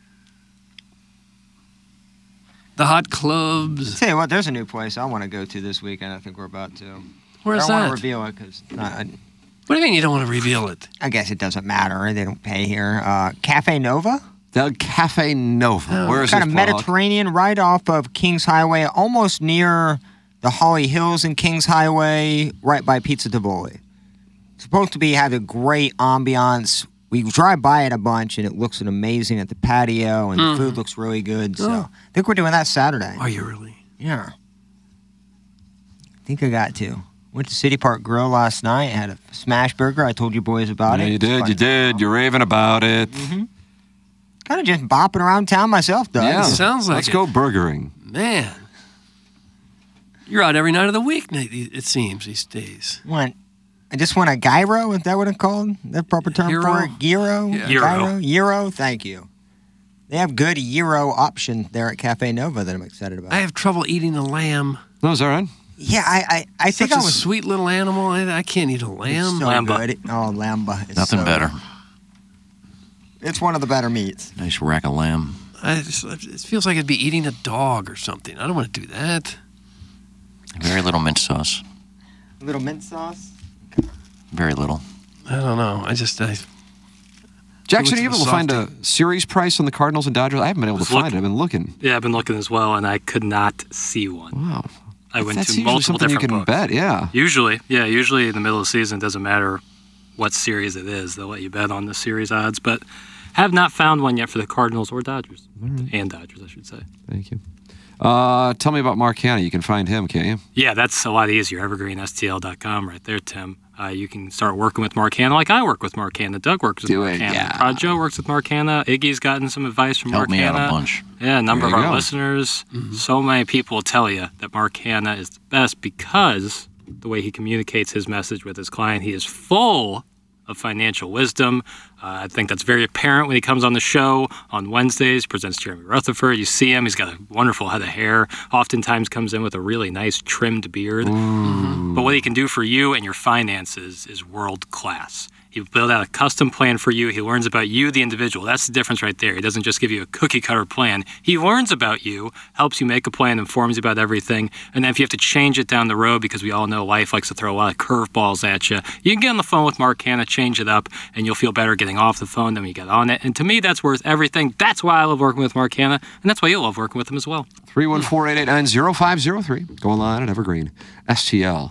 The hot clubs. Tell you what, there's a new place I want to go to this weekend. I think we're about to. Where's I don't want that? to reveal it because What do you mean you don't want to reveal it? I guess it doesn't matter. They don't pay here. Cafe Nova. The Cafe Nova. Where is kind this, of Paul? Mediterranean, right off of Kings Highway, almost near the Holly Hills and Kings Highway, right by Pizza Tivoli. It's supposed to have a great ambiance. We drive by it a bunch, and it looks amazing at the patio, and the food looks really good. So I think we're doing that Saturday. Are you really? Yeah. I think I got to. Went to City Park Grill last night. Had a smash burger. I told you boys about Yeah, it. you did. You did. You're raving about it. Kind of just bopping around town myself, Doug. Yeah. Sounds like Let's it. go burgering. Man. You're out every night of the week, it seems, these days. I just want a gyro. Is that what it's called? The proper term Gyro? for it? Gyro? Yeah. Gyro? Gyro? Thank you. They have good gyro option there at Cafe Nova that I'm excited about. I have trouble eating a lamb. No, is that right? Yeah, I think Such I a was sweet little animal. I can't eat a lamb. so good. Oh, lamba. It's Nothing so better. good. It's one of the better meats. Nice rack of lamb. It feels like it'd be eating a dog or something. I don't want to do that. Very little mint sauce. A little mint sauce. Very little. I don't know. Jackson, are you It's able to find a softy. series price on the Cardinals and Dodgers? I haven't been able to find it. I've been looking. Yeah, I've been looking as well, and I could not see one. Wow. I went That's to usually multiple something you different can books. bet, yeah. Usually in the middle of the season, it doesn't matter what series it is. They'll let you bet on the series odds, but have not found one yet for the Cardinals or Dodgers. And Dodgers, I should say. Thank you. Tell me about Mark Hanna. You can find him, can't you? Yeah, that's a lot easier. EvergreenSTL.com right there, Tim. You can start working with Mark Hanna like I work with Mark Hanna. Doug works with Mark Hanna. yeah. Prod Joe works with Mark Hanna. Iggy's gotten some advice from Helped Mark me out Hanna. a bunch. Yeah, a number of There you our go. listeners. So many people will tell you that Mark Hanna is the best because the way he communicates his message with his client, he is full of financial wisdom. I think that's very apparent when he comes on the show on Wednesdays, presents Jeremy Rutherford. You see him, he's got a wonderful head of hair, oftentimes comes in with a really nice trimmed beard. But what he can do for you and your finances is world class. He built out a custom plan for you. He learns about you, the individual. That's the difference right there. He doesn't just give you a cookie cutter plan. He learns about you, helps you make a plan, informs you about everything. And then if you have to change it down the road, because we all know life likes to throw a lot of curveballs at you, you can get on the phone with Mark Hanna, change it up, and you'll feel better getting off the phone than when you get on it. And to me, that's worth everything. That's why I love working with Mark Hanna, and that's why you'll love working with him as well. 314-889-0503. Go online at EvergreenSTL.com.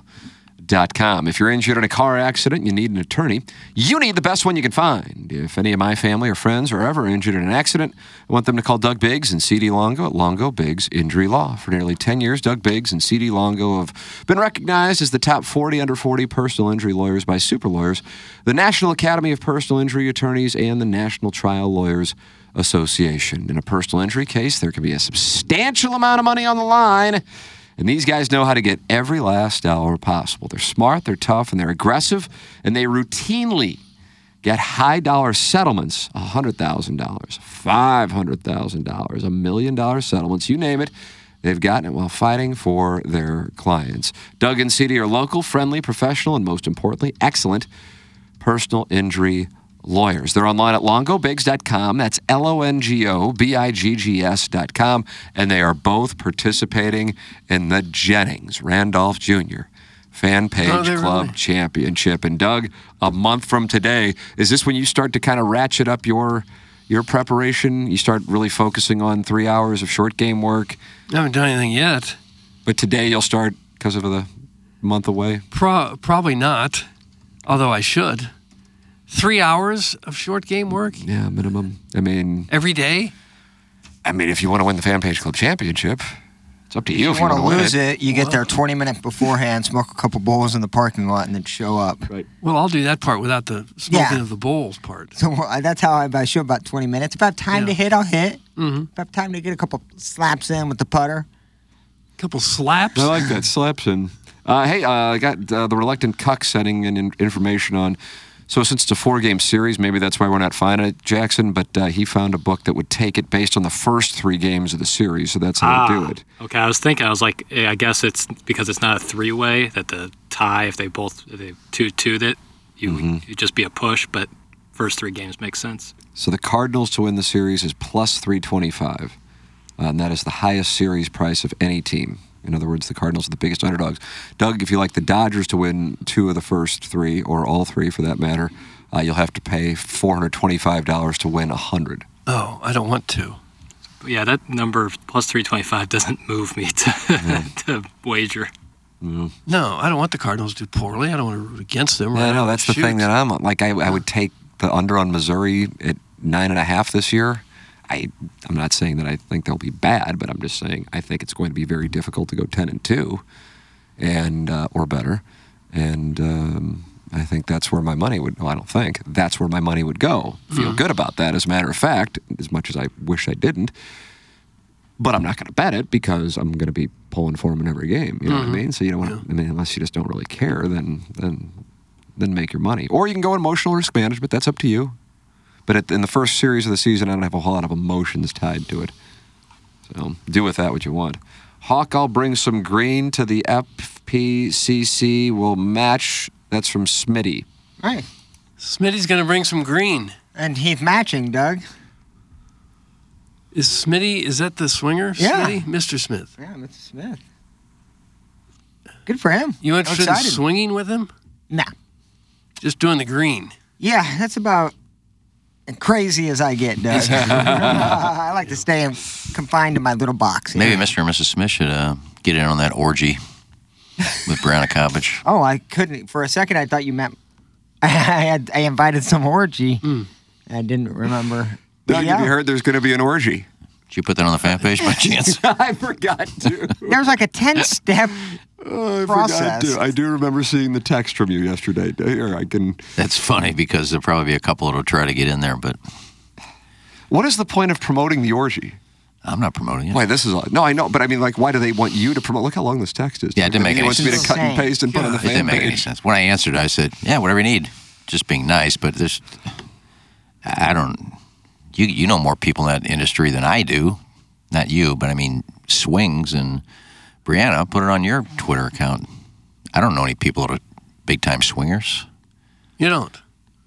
If you're injured in a car accident and you need an attorney, you need the best one you can find. If any of my family or friends are ever injured in an accident, I want them to call Doug Biggs and C.D. Longo at Longo Biggs Injury Law. For nearly 10 years, Doug Biggs and C.D. Longo have been recognized as the top 40 under 40 personal injury lawyers by Super Lawyers, the National Academy of Personal Injury Attorneys, and the National Trial Lawyers Association. In a personal injury case, there can be a substantial amount of money on the line. And these guys know how to get every last dollar possible. They're smart, they're tough, and they're aggressive, and they routinely get high-dollar settlements, $100,000, $500,000, $1 million settlements, you name it. They've gotten it while fighting for their clients. Doug and CD are local, friendly, professional, and most importantly, excellent personal injury lawyers. They're online at longobigs.com. That's LONGOBIGGS.com. And they are both participating in the Jennings Randolph Jr. Fan Page Club Championship. And Doug, a month from today, is this when you start to kind of ratchet up your preparation? You start really focusing on 3 hours of short game work? I haven't done anything yet. But today you'll start because of the month away? Probably not, although I should. 3 hours of short game work? Yeah, minimum. I mean... Every day? I mean, if you want to win the Fan Page Club Championship, it's up to you. If you want to lose it, you get there 20 minutes beforehand, smoke a couple bowls in the parking lot, and then show up. Right. Well, I'll do that part without the smoking of the bowls part. So that's how I show about 20 minutes. If I have time to hit, I'll hit. Mm-hmm. If I have time to get a couple slaps in with the putter. Couple slaps? I like that. Slaps in. Hey, I got the Reluctant Cuck sending in information on... So since it's a 4-game series, maybe that's why we're not finding it, Jackson, but he found a book that would take it based on the first 3 games of the series, so that's how they do it. Okay, I was like, I guess it's because it's not a 3-way, that the tie, if they 2-2'd it, you just be a push, but first 3 games make sense. So the Cardinals to win the series is plus 325, and that is the highest series price of any team. In other words, the Cardinals are the biggest underdogs. Doug, if you like the Dodgers to win 2 of the first 3, or all 3 for that matter, you'll have to pay $425 to win 100. Oh, I don't want to. Yeah, that number plus 325 doesn't move me to wager. No, I don't want the Cardinals to do poorly. I don't want to root against them. Yeah, no, that's the thing that I'm like. I would take the under on Missouri at 9.5 this year. I'm not saying that I think they'll be bad, but I'm just saying I think it's going to be very difficult to go 10-2, and or better, and I think that's where my money would. Well, I don't think that's where my money would go. Feel good about that, as a matter of fact, as much as I wish I didn't. But I'm not going to bet it because I'm going to be pulling for them in every game. You know what I mean? So you don't want. I mean, unless you just don't really care, then make your money, or you can go emotional risk management. That's up to you. But in the first series of the season, I don't have a whole lot of emotions tied to it. So do with that what you want. Hawk, I'll bring some green to the FPCC. Will match. That's from Smitty. Right. Smitty's going to bring some green. And he's matching, Doug. Is Smitty, is that the swinger? Yeah. Smitty? Mr. Smith. Yeah, Mr. Smith. Good for him. You interested in swinging with him? Nah. Just doing the green. Yeah, that's about... crazy as I get, Doug. I like to stay confined to my little box. Maybe Mr. and Mrs. Smith should get in on that orgy with Branakovich. Oh, I couldn't. For a second, I thought you meant I invited some orgy. I didn't remember. Doug, have you heard there's going to be an orgy? Did you put that on the fan page by chance? I forgot to. There's like a 10-step process. I do remember seeing the text from you yesterday. Here, I can. That's funny because there'll probably be a couple that'll try to get in there, but. What is the point of promoting the orgy? I'm not promoting it. Wait, this is no, I know, but I mean, like, why do they want you to promote? Look how long this text is. Yeah, it didn't make any sense. He wants me to cut and paste and put on the fan page. It didn't make any sense. When I answered, I said, "Yeah, whatever you need." Just being nice, but there's, I don't. You know more people in that industry than I do. Not you, but I mean, swings and Brianna, put it on your Twitter account. I don't know any people that are big-time swingers. You don't?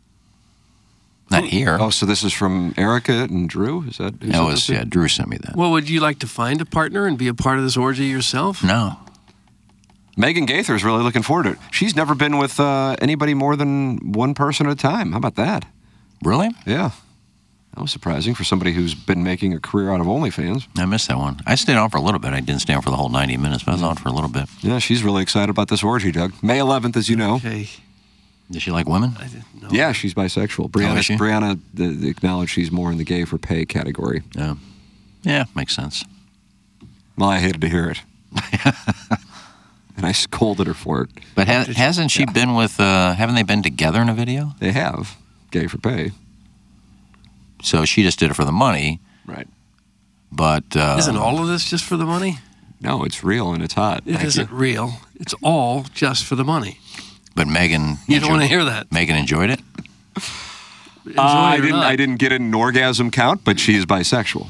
Not here. Oh, so this is from Erica and Drew? Is that? Yeah, Drew sent me that. Well, would you like to find a partner and be a part of this orgy yourself? No. Megan Gaither is really looking forward to it. She's never been with anybody more than one person at a time. How about that? Really? Yeah. That was surprising for somebody who's been making a career out of OnlyFans. I missed that one. I stayed on for a little bit. I didn't stay on for the whole 90 minutes, but I was on for a little bit. Yeah, she's really excited about this orgy, Doug. May 11th, as you know. Okay. Does she like women? I didn't know. Yeah, she's bisexual. Brianna acknowledged she's more in the gay for pay category. Yeah. Yeah, makes sense. Well, I hated to hear it. And I scolded her for it. But hasn't she been with, haven't they been together in a video? They have. Gay for pay. So she just did it for the money. Right. But... Isn't all of this just for the money? No, it's real and it's hot. It isn't real. It's all just for the money. But Megan... You don't want to hear that. Megan enjoyed it? I didn't get an orgasm count, but she is bisexual.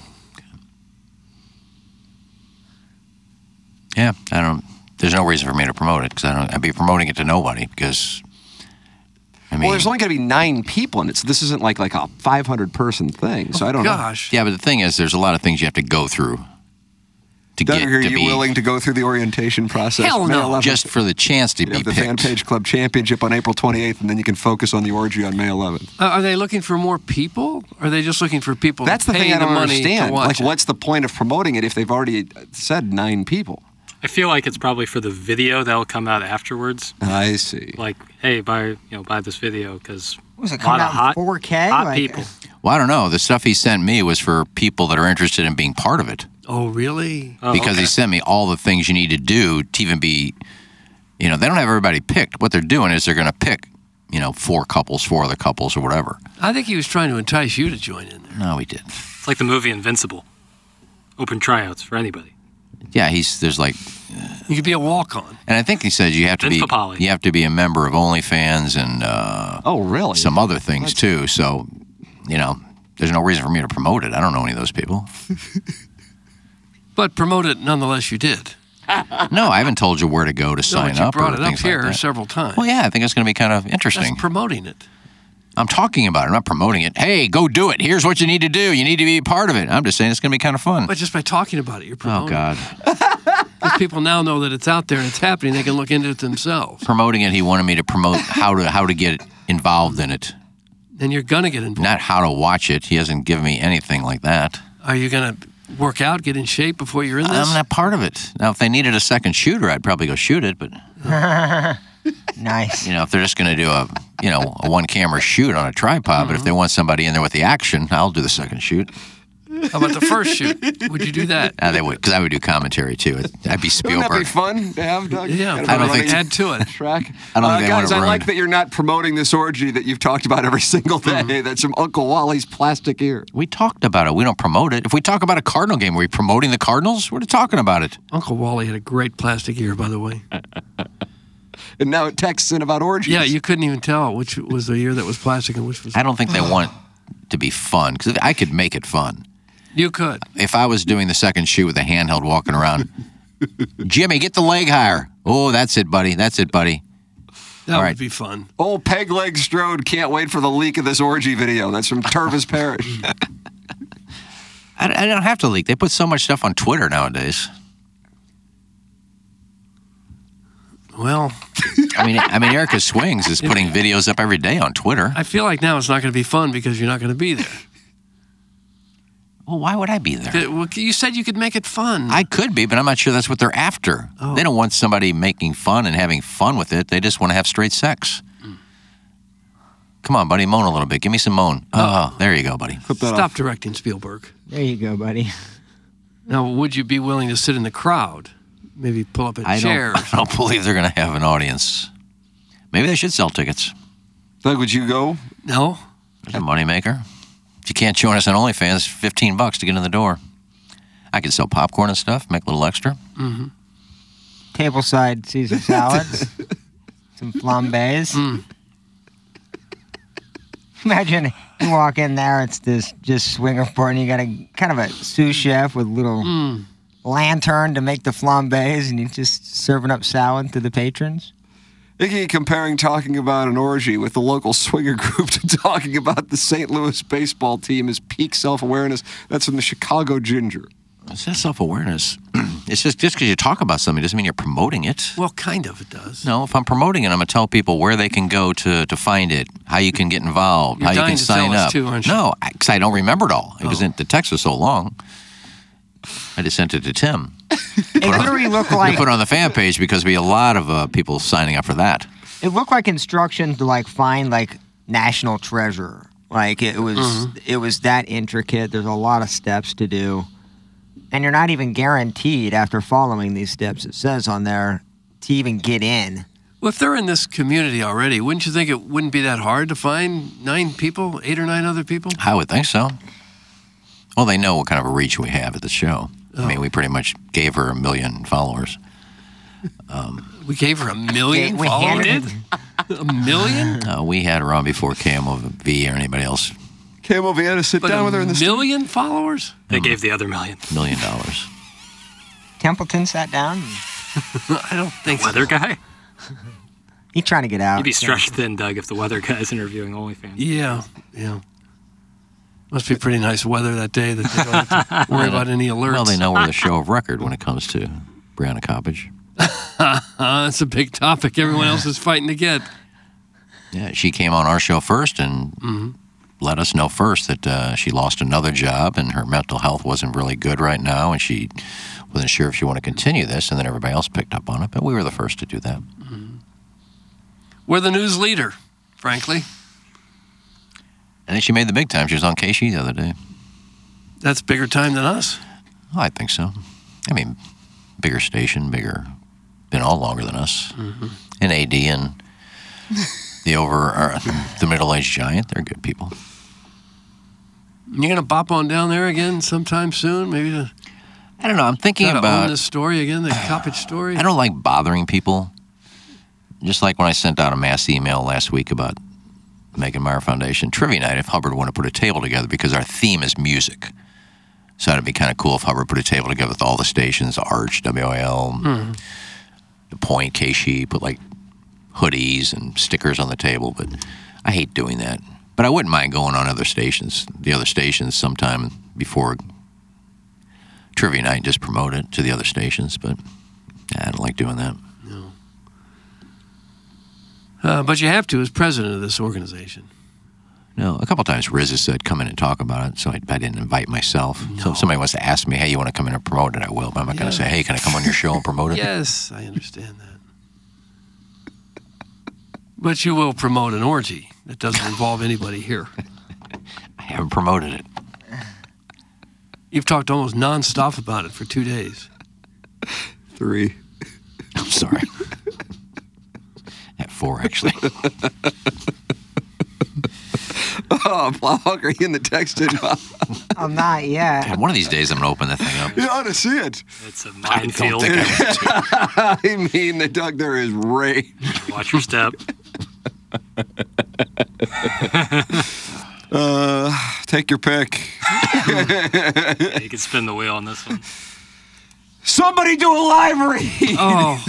Yeah, I don't... There's no reason for me to promote it, because I'd be promoting it to nobody, because... Well, there's only going to be 9 people in it, so this isn't like a 500-person thing. So I don't know. Yeah, but the thing is, there's a lot of things you have to go through to Doug, get are to you be. willing to go through the orientation process? Hell May no. 11th? Just for the chance to You be have the picked. Fan Page Club Championship on April 28th, and then you can focus on the orgy on May 11th. Are they looking for more people? Or are they just looking for people That's the thing paying I don't the money understand. to watch Like, it? what's the point of promoting it if they've already said 9 people? I feel like it's probably for the video that'll come out afterwards. I see. Like, hey, buy this video because Was it a lot coming of out hot, in 4K? hot Like- people. Well, I don't know. The stuff he sent me was for people that are interested in being part of it. Oh, really? Because he sent me all the things you need to do to even be, they don't have everybody picked. What they're doing is they're going to pick, 4 other couples or whatever. I think he was trying to entice you to join in there. No, he didn't. It's like the movie Invincible. Open tryouts for anybody. Yeah, there's like, You could be a walk-on. and I think he said you have to be, Vince Papale. you have to be a member of OnlyFans and oh, really? some other things too. So, there's no reason for me to promote it. I don't know any of those people. But promote it nonetheless you did. No, I haven't told you where to go to sign you up brought or it up things here like that. several times. Well, yeah, I think it's going to be kind of interesting. That's promoting it. I'm talking about it. I'm not promoting it. Hey, go do it. Here's what you need to do. You need to be a part of it. I'm just saying it's going to be kind of fun. But just by talking about it, you're promoting Oh, God. Because people now know that it's out there and it's happening. They can look into it themselves. Promoting it, he wanted me to promote how to get involved in it. And you're going to get involved. Not how to watch it. He hasn't given me anything like that. Are you going to work out, get in shape before you're in this? I'm not part of it. Now, if they needed a second shooter, I'd probably go shoot it. But Nice. if they're just going to do a one-camera shoot on a tripod, but if they want somebody in there with the action, I'll do the second shoot. How about the first shoot? Would you do that? They would, because I would do commentary too. I'd be Spielberg. Wouldn't that be fun to have, Doug? Yeah, I don't think add to it. Track. I don't think they want guys, it I like ruined. that you're not promoting this orgy that you've talked about every single day. That's from Uncle Wally's plastic ear. We talked about it. We don't promote it. If we talk about a Cardinal game, are we promoting the Cardinals? We're talking about it. Uncle Wally had a great plastic ear, by the way. And now it texts in about orgies. Yeah, you couldn't even tell which was the ear that was plastic and which was... I don't think they want to be fun, because I could make it fun. You could. If I was doing the second shoot with a handheld walking around, Jimmy, get the leg higher. Oh, that's it, buddy. That's it, buddy. That All would right. be fun. Old Peg Leg Strode can't wait for the leak of this orgy video. That's from Tervis Parish. I don't have to leak. They put so much stuff on Twitter nowadays. Well, I mean, Erica Swings is putting videos up every day on Twitter. I feel like now it's not going to be fun because you're not going to be there. Well, why would I be there? Well, you said you could make it fun. I could be, but I'm not sure that's what they're after. Oh. They don't want somebody making fun and having fun with it. They just want to have straight sex. Come on, buddy, moan a little bit. Give me some moan. Oh, there you go, buddy. Stop directing Spielberg. There you go, buddy. Now, would you be willing to sit in the crowd? Maybe pull up a chair. I don't believe they're going to have an audience. Maybe they should sell tickets. Doug, would you go? No. It's a moneymaker. If you can't join us on OnlyFans, $15 to get in the door. I could sell popcorn and stuff, make a little extra. Mm-hmm. Tableside Caesar salads. Some flambés. Imagine you walk in there, it's this just swinger port, and you got a kind of a sous chef with a little lantern to make the flambés, and you're just serving up salad to the patrons. Iggy comparing talking about an orgy with the local swinger group to talking about the St. Louis baseball team is peak self-awareness. That's from the Chicago Ginger. It's not self-awareness. It's just because you talk about something doesn't mean you're promoting it. Well, kind of it does. No, if I'm promoting it, I'm going to tell people where they can go to find it, how you can get involved, You're how you dying can to sign tell us up. too, aren't you? No, because I don't remember it all. Because the text was so long. I just sent it to Tim. It literally looked We like put it on the fan page because we had a lot of people signing up for that. it looked like instructions to like find like national treasure. Like it was that intricate. There's a lot of steps to do. And you're not even guaranteed after following these steps, it says on there, to even get in. Well, if they're in this community already, wouldn't you think it wouldn't be that hard to find 9 people, 8 or 9 other people? I would think so. Well, they know what kind of a reach we have at the show. I mean, we pretty much gave her 1 million followers. We gave her 1 million We followers? handed- 1 million? We had her on before KMOV or anybody else. KMOV had to sit But down with her in the 1 million followers? They gave the other $1 million. $1 million. Templeton sat down. I don't think so. Weather guy? He's trying to get out. You'd be stretched thin, Doug, if the weather guy's interviewing OnlyFans. Yeah. Must be pretty nice weather that day that they don't have to worry about any alerts. Well, they know we're the show of record when it comes to Brianna Coppage. That's a big topic everyone else is fighting to get. Yeah, she came on our show first and let us know first that she lost another job and her mental health wasn't really good right now, and she wasn't sure if she wanted to continue this, and then everybody else picked up on it, but we were the first to do that. We're the news leader, frankly. I think she made the big time. She was on KSHE the other day. That's bigger time than us. Oh, I think so. I mean, bigger station, been all longer than us. And AD and the middle-aged giant, they're good people. You're going to bop on down there again sometime soon? Maybe to... I don't know. I'm thinking about... own this story again, the Coppage story? I don't like bothering people. Just like when I sent out a mass email last week about Megan Meyer Foundation Trivia Night, if Hubbard wanted to put a table together, because our theme is music. So it'd be kind of cool if Hubbard put a table together with all the stations, Arch, WIL, The Point, KSHE, put like hoodies and stickers on the table. But I hate doing that. But I wouldn't mind going on the other stations sometime before Trivia Night, just promote it to the other stations. But I don't like doing that. But you have to as president of this organization. No, a couple times Riz has said, come in and talk about it, so I didn't invite myself. No. So if somebody wants to ask me, hey, you want to come in and promote it, I will. But I'm not going to say, hey, can I come on your show and promote it? Yes, I understand that. But you will promote an orgy that doesn't involve anybody here. I haven't promoted it. You've talked almost nonstop about it for 2 days. 3. I'm sorry. At 4, actually. Oh, Plowhawk, are you in the texted? I'm not yet. God, one of these days I'm going to open that thing up. You ought to see it. It's a minefield. I mean, Doug, there is rage. Watch your step. Take your pick. Yeah, you can spin the wheel on this one. Somebody do a live read. Oh.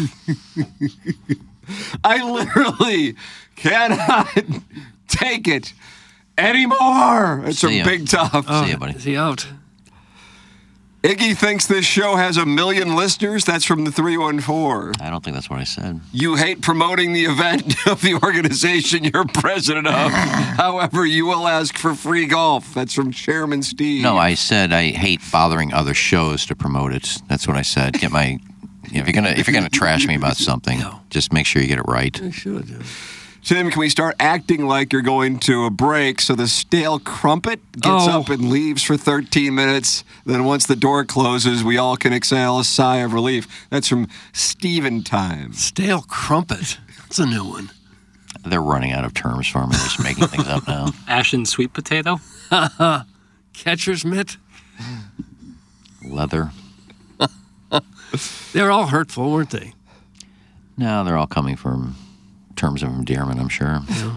I literally cannot take it anymore. It's See a ya. big tough. Oh, See ya, buddy. Is he out? Iggy thinks this show has 1 million listeners. That's from the 314. I don't think that's what I said. You hate promoting the event of the organization you're president of. However, you will ask for free golf. That's from Chairman Steve. No, I said I hate bothering other shows to promote it. That's what I said. Get my... If you're gonna trash me about something, just make sure you get it right. You should. Yeah. Tim, can we start acting like you're going to a break so the stale crumpet gets up and leaves for 13 minutes? Then once the door closes, we all can exhale a sigh of relief. That's from Steven Time. Stale crumpet. That's a new one. They're running out of terms for me. They're just making things up now. Ashen sweet potato? Catcher's mitt? Leather. They were all hurtful, weren't they? No, they're all coming from terms of endearment, I'm sure. Yeah.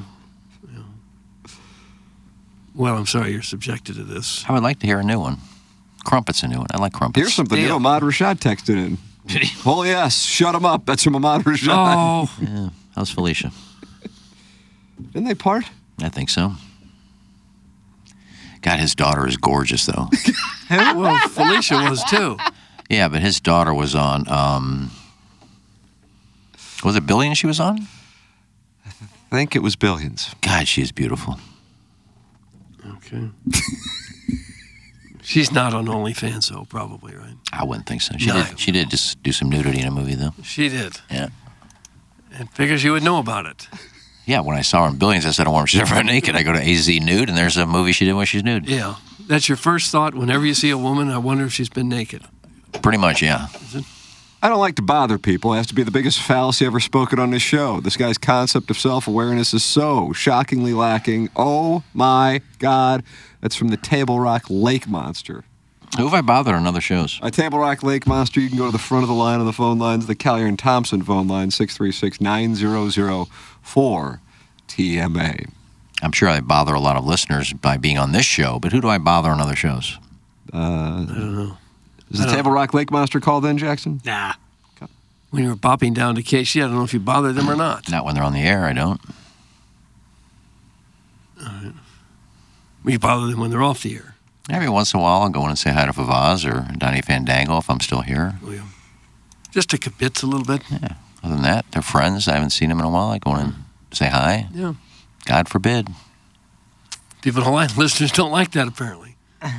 Well, I'm sorry you're subjected to this. I would like to hear a new one. Crumpet's a new one. I like crumpets. Here's something new. Ahmad Rashad texted in. Oh, yes. Shut him up. That's from Ahmad Rashad. Oh. Yeah. How's Felicia? Didn't they part? I think so. God, his daughter is gorgeous, though. Well, Felicia was, too. Yeah, but his daughter was on, was it Billions she was on? I think it was Billions. God, she is beautiful. Okay. She's not on OnlyFans, though, probably, right? I wouldn't think so. She did just do some nudity in a movie, though. She did. Yeah. And figures you would know about it. Yeah, when I saw her in Billions, I said, I wonder if she's ever naked. I go to AZ Nude, and there's a movie she did when she's nude. Yeah. That's your first thought whenever you see a woman, I wonder if she's been naked. Pretty much, yeah. Is it? I don't like to bother people. It has to be the biggest fallacy ever spoken on this show. This guy's concept of self-awareness is so shockingly lacking. Oh, my God. That's from the Table Rock Lake Monster. Who have I bothered on other shows? Table Rock Lake Monster, you can go to the front of the line on the phone lines, the Collier and Thompson phone line, 636-9004-TMA. I'm sure I bother a lot of listeners by being on this show, but who do I bother on other shows? I don't know. Is the Table Rock Lake Monster called in, Jackson? Nah. Okay. When you were bopping down to Casey, I don't know if you bothered them or not. Not when they're on the air, I don't. All right. Well, you bother them when they're off the air. Every once in a while, I'll go in and say hi to Favaz or Donnie Fandango if I'm still here. Oh, yeah. Just to kibitz a little bit. Yeah. Other than that, they're friends. I haven't seen them in a while. I go in and say hi. Yeah. God forbid. People don't like, listeners don't like that, apparently.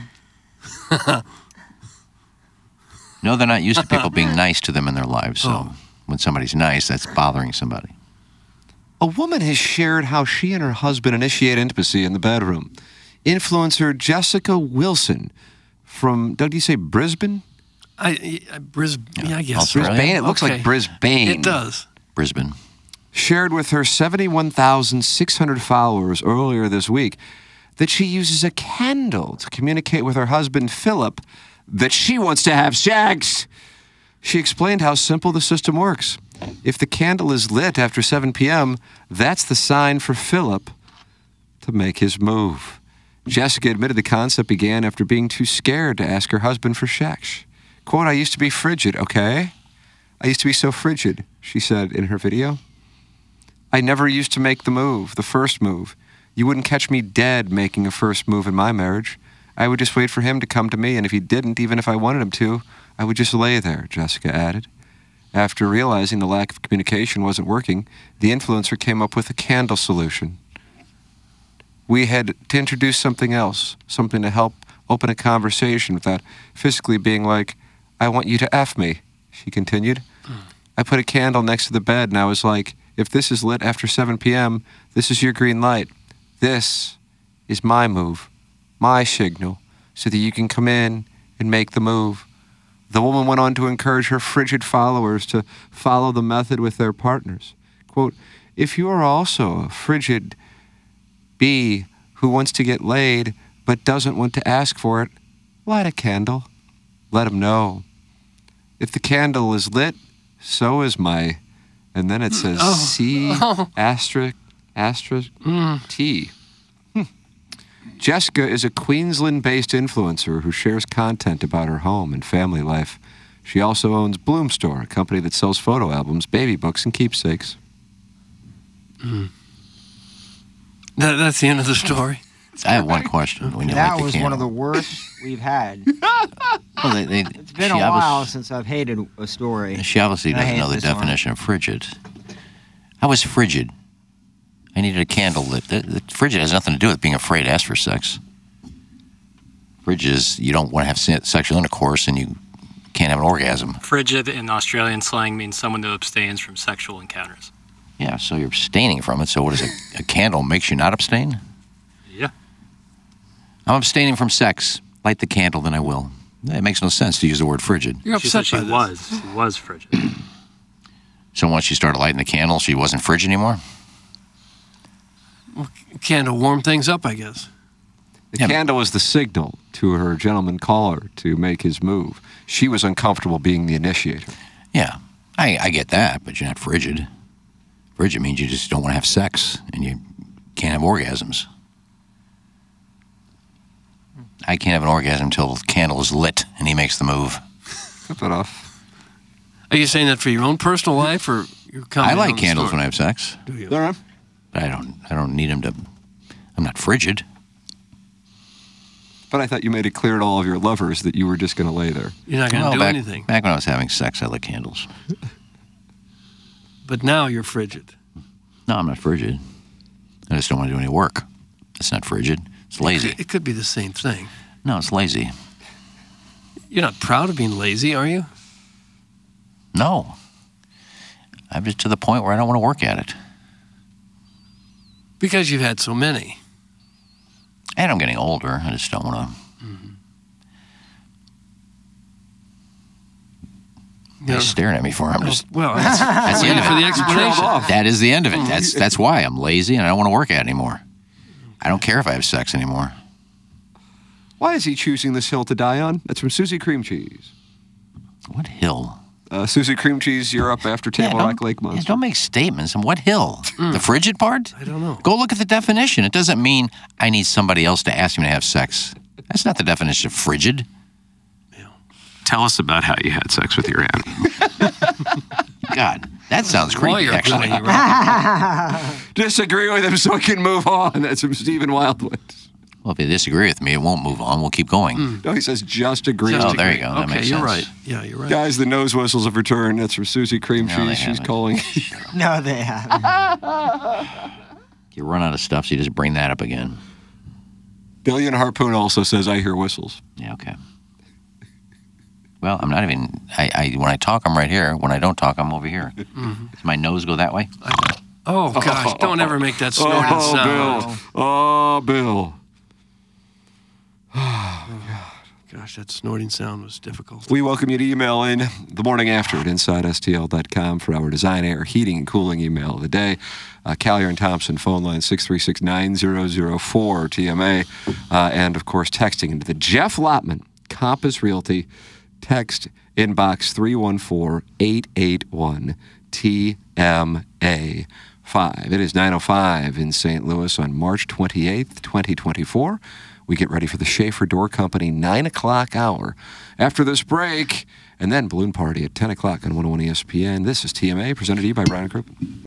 No, they're not used to people being nice to them in their lives. So when somebody's nice, that's bothering somebody. A woman has shared how she and her husband initiate intimacy in the bedroom. Influencer Jessica Wilson from, Doug, do you say Brisbane? Brisbane, yeah, I guess. Brisbane. It looks like Brisbane. It does. Brisbane. Shared with her 71,600 followers earlier this week that she uses a candle to communicate with her husband, Philip, that she wants to have sex. She explained how simple the system works. If the candle is lit after 7 p.m., that's the sign for Philip to make his move. Jessica admitted the concept began after being too scared to ask her husband for sex. Quote, I used to be frigid, okay? I used to be so frigid, she said in her video. I never used to make the move, the first move. You wouldn't catch me dead making a first move in my marriage. I would just wait for him to come to me, and if he didn't, even if I wanted him to, I would just lay there, Jessica added. After realizing the lack of communication wasn't working, the influencer came up with a candle solution. We had to introduce something else, something to help open a conversation without physically being like, I want you to F me, she continued. I put a candle next to the bed, and I was like, if this is lit after 7 p.m., this is your green light. This is my move, my signal, so that you can come in and make the move. The woman went on to encourage her frigid followers to follow the method with their partners. Quote, if you are also a frigid bee who wants to get laid but doesn't want to ask for it, light a candle. Let him know. If the candle is lit, so is my... And then it says C asterisk T. Jessica is a Queensland-based influencer who shares content about her home and family life. She also owns Bloom Store, a company that sells photo albums, baby books, and keepsakes. That's the end of the story. I have one question. That was one of the worst we've had. It's been a while since I've hated a story. She obviously doesn't know the definition of frigid. I was frigid. I needed a candle lit. The frigid has nothing to do with being afraid to ask for sex. Frigid is you don't want to have sexual intercourse and you can't have an orgasm. Frigid in Australian slang means someone who abstains from sexual encounters. Yeah, so you're abstaining from it. So what is a candle makes you not abstain? Yeah. I'm abstaining from sex. Light the candle, then I will. It makes no sense to use the word frigid. You're upset she was frigid. So once she started lighting the candle, she wasn't frigid anymore? Well, candle warm things up, I guess. The candle was the signal to her gentleman caller to make his move. She was uncomfortable being the initiator. Yeah, I get that, but you're not frigid. Frigid means you just don't want to have sex and you can't have orgasms. I can't have an orgasm until the candle is lit and he makes the move. Cut that off. Are you saying that for your own personal life or your I like candles when I have sex. Do you? But I don't need them to. I'm not frigid. But I thought you made it clear to all of your lovers that you were just going to lay there. You're not going to do anything. Back when I was having sex, I lit candles. But now you're frigid. No, I'm not frigid. I just don't want to do any work. It's not frigid. It's lazy. It could be the same thing. No, it's lazy. You're not proud of being lazy, are you? No. I'm just to the point where I don't want to work at it. Because you've had so many. And I'm getting older. I just don't want to. You're staring at me for. I'm just. Well, that's the end of it. For the explanation. That is the end of it. That's why I'm lazy and I don't want to work at it anymore. I don't care if I have sex anymore. Why is he choosing this hill to die on? That's from Susie Cream Cheese. What hill? Susie Cream Cheese, you're up after Tamarack Lake Monster. Yeah, don't make statements. And what hill? The frigid part? I don't know. Go look at the definition. It doesn't mean I need somebody else to ask me to have sex. That's not the definition of frigid. Tell us about how you had sex with your aunt. God, that sounds creepy, actually. Disagree with him so we can move on. That's from Stephen Wildwood. Well, if you disagree with me, it won't move on. We'll keep going. No, he says just agree. Oh, there you go. That makes sense. You're right. Yeah, you're right. Guys, the nose whistles have returned. That's from Susie Cream Cheese. She's calling. No, they haven't. You run out of stuff, so you just bring that up again. Billion Harpoon also says, I hear whistles. Yeah, okay. Well, I'm not even, when I talk, I'm right here. When I don't talk, I'm over here. Does my nose go that way? Oh, gosh, don't ever make that snorting sound. Oh, Bill. Gosh, that snorting sound was difficult. We welcome you to email in the morning after at InsideSTL.com for our design, air, heating, and cooling email of the day. Collier and Thompson phone line 636-9004 TMA. And, of course, texting into the Jeff Lotman Compass Realty text inbox 314-881 TMA 5. It is 9:05 in St. Louis on March 28th, 2024. We get ready for the Schaefer Door Company 9 o'clock hour. After this break, and then Balloon Party at 10 o'clock on 101 ESPN. This is TMA, presented to you by Brown & Crouppen.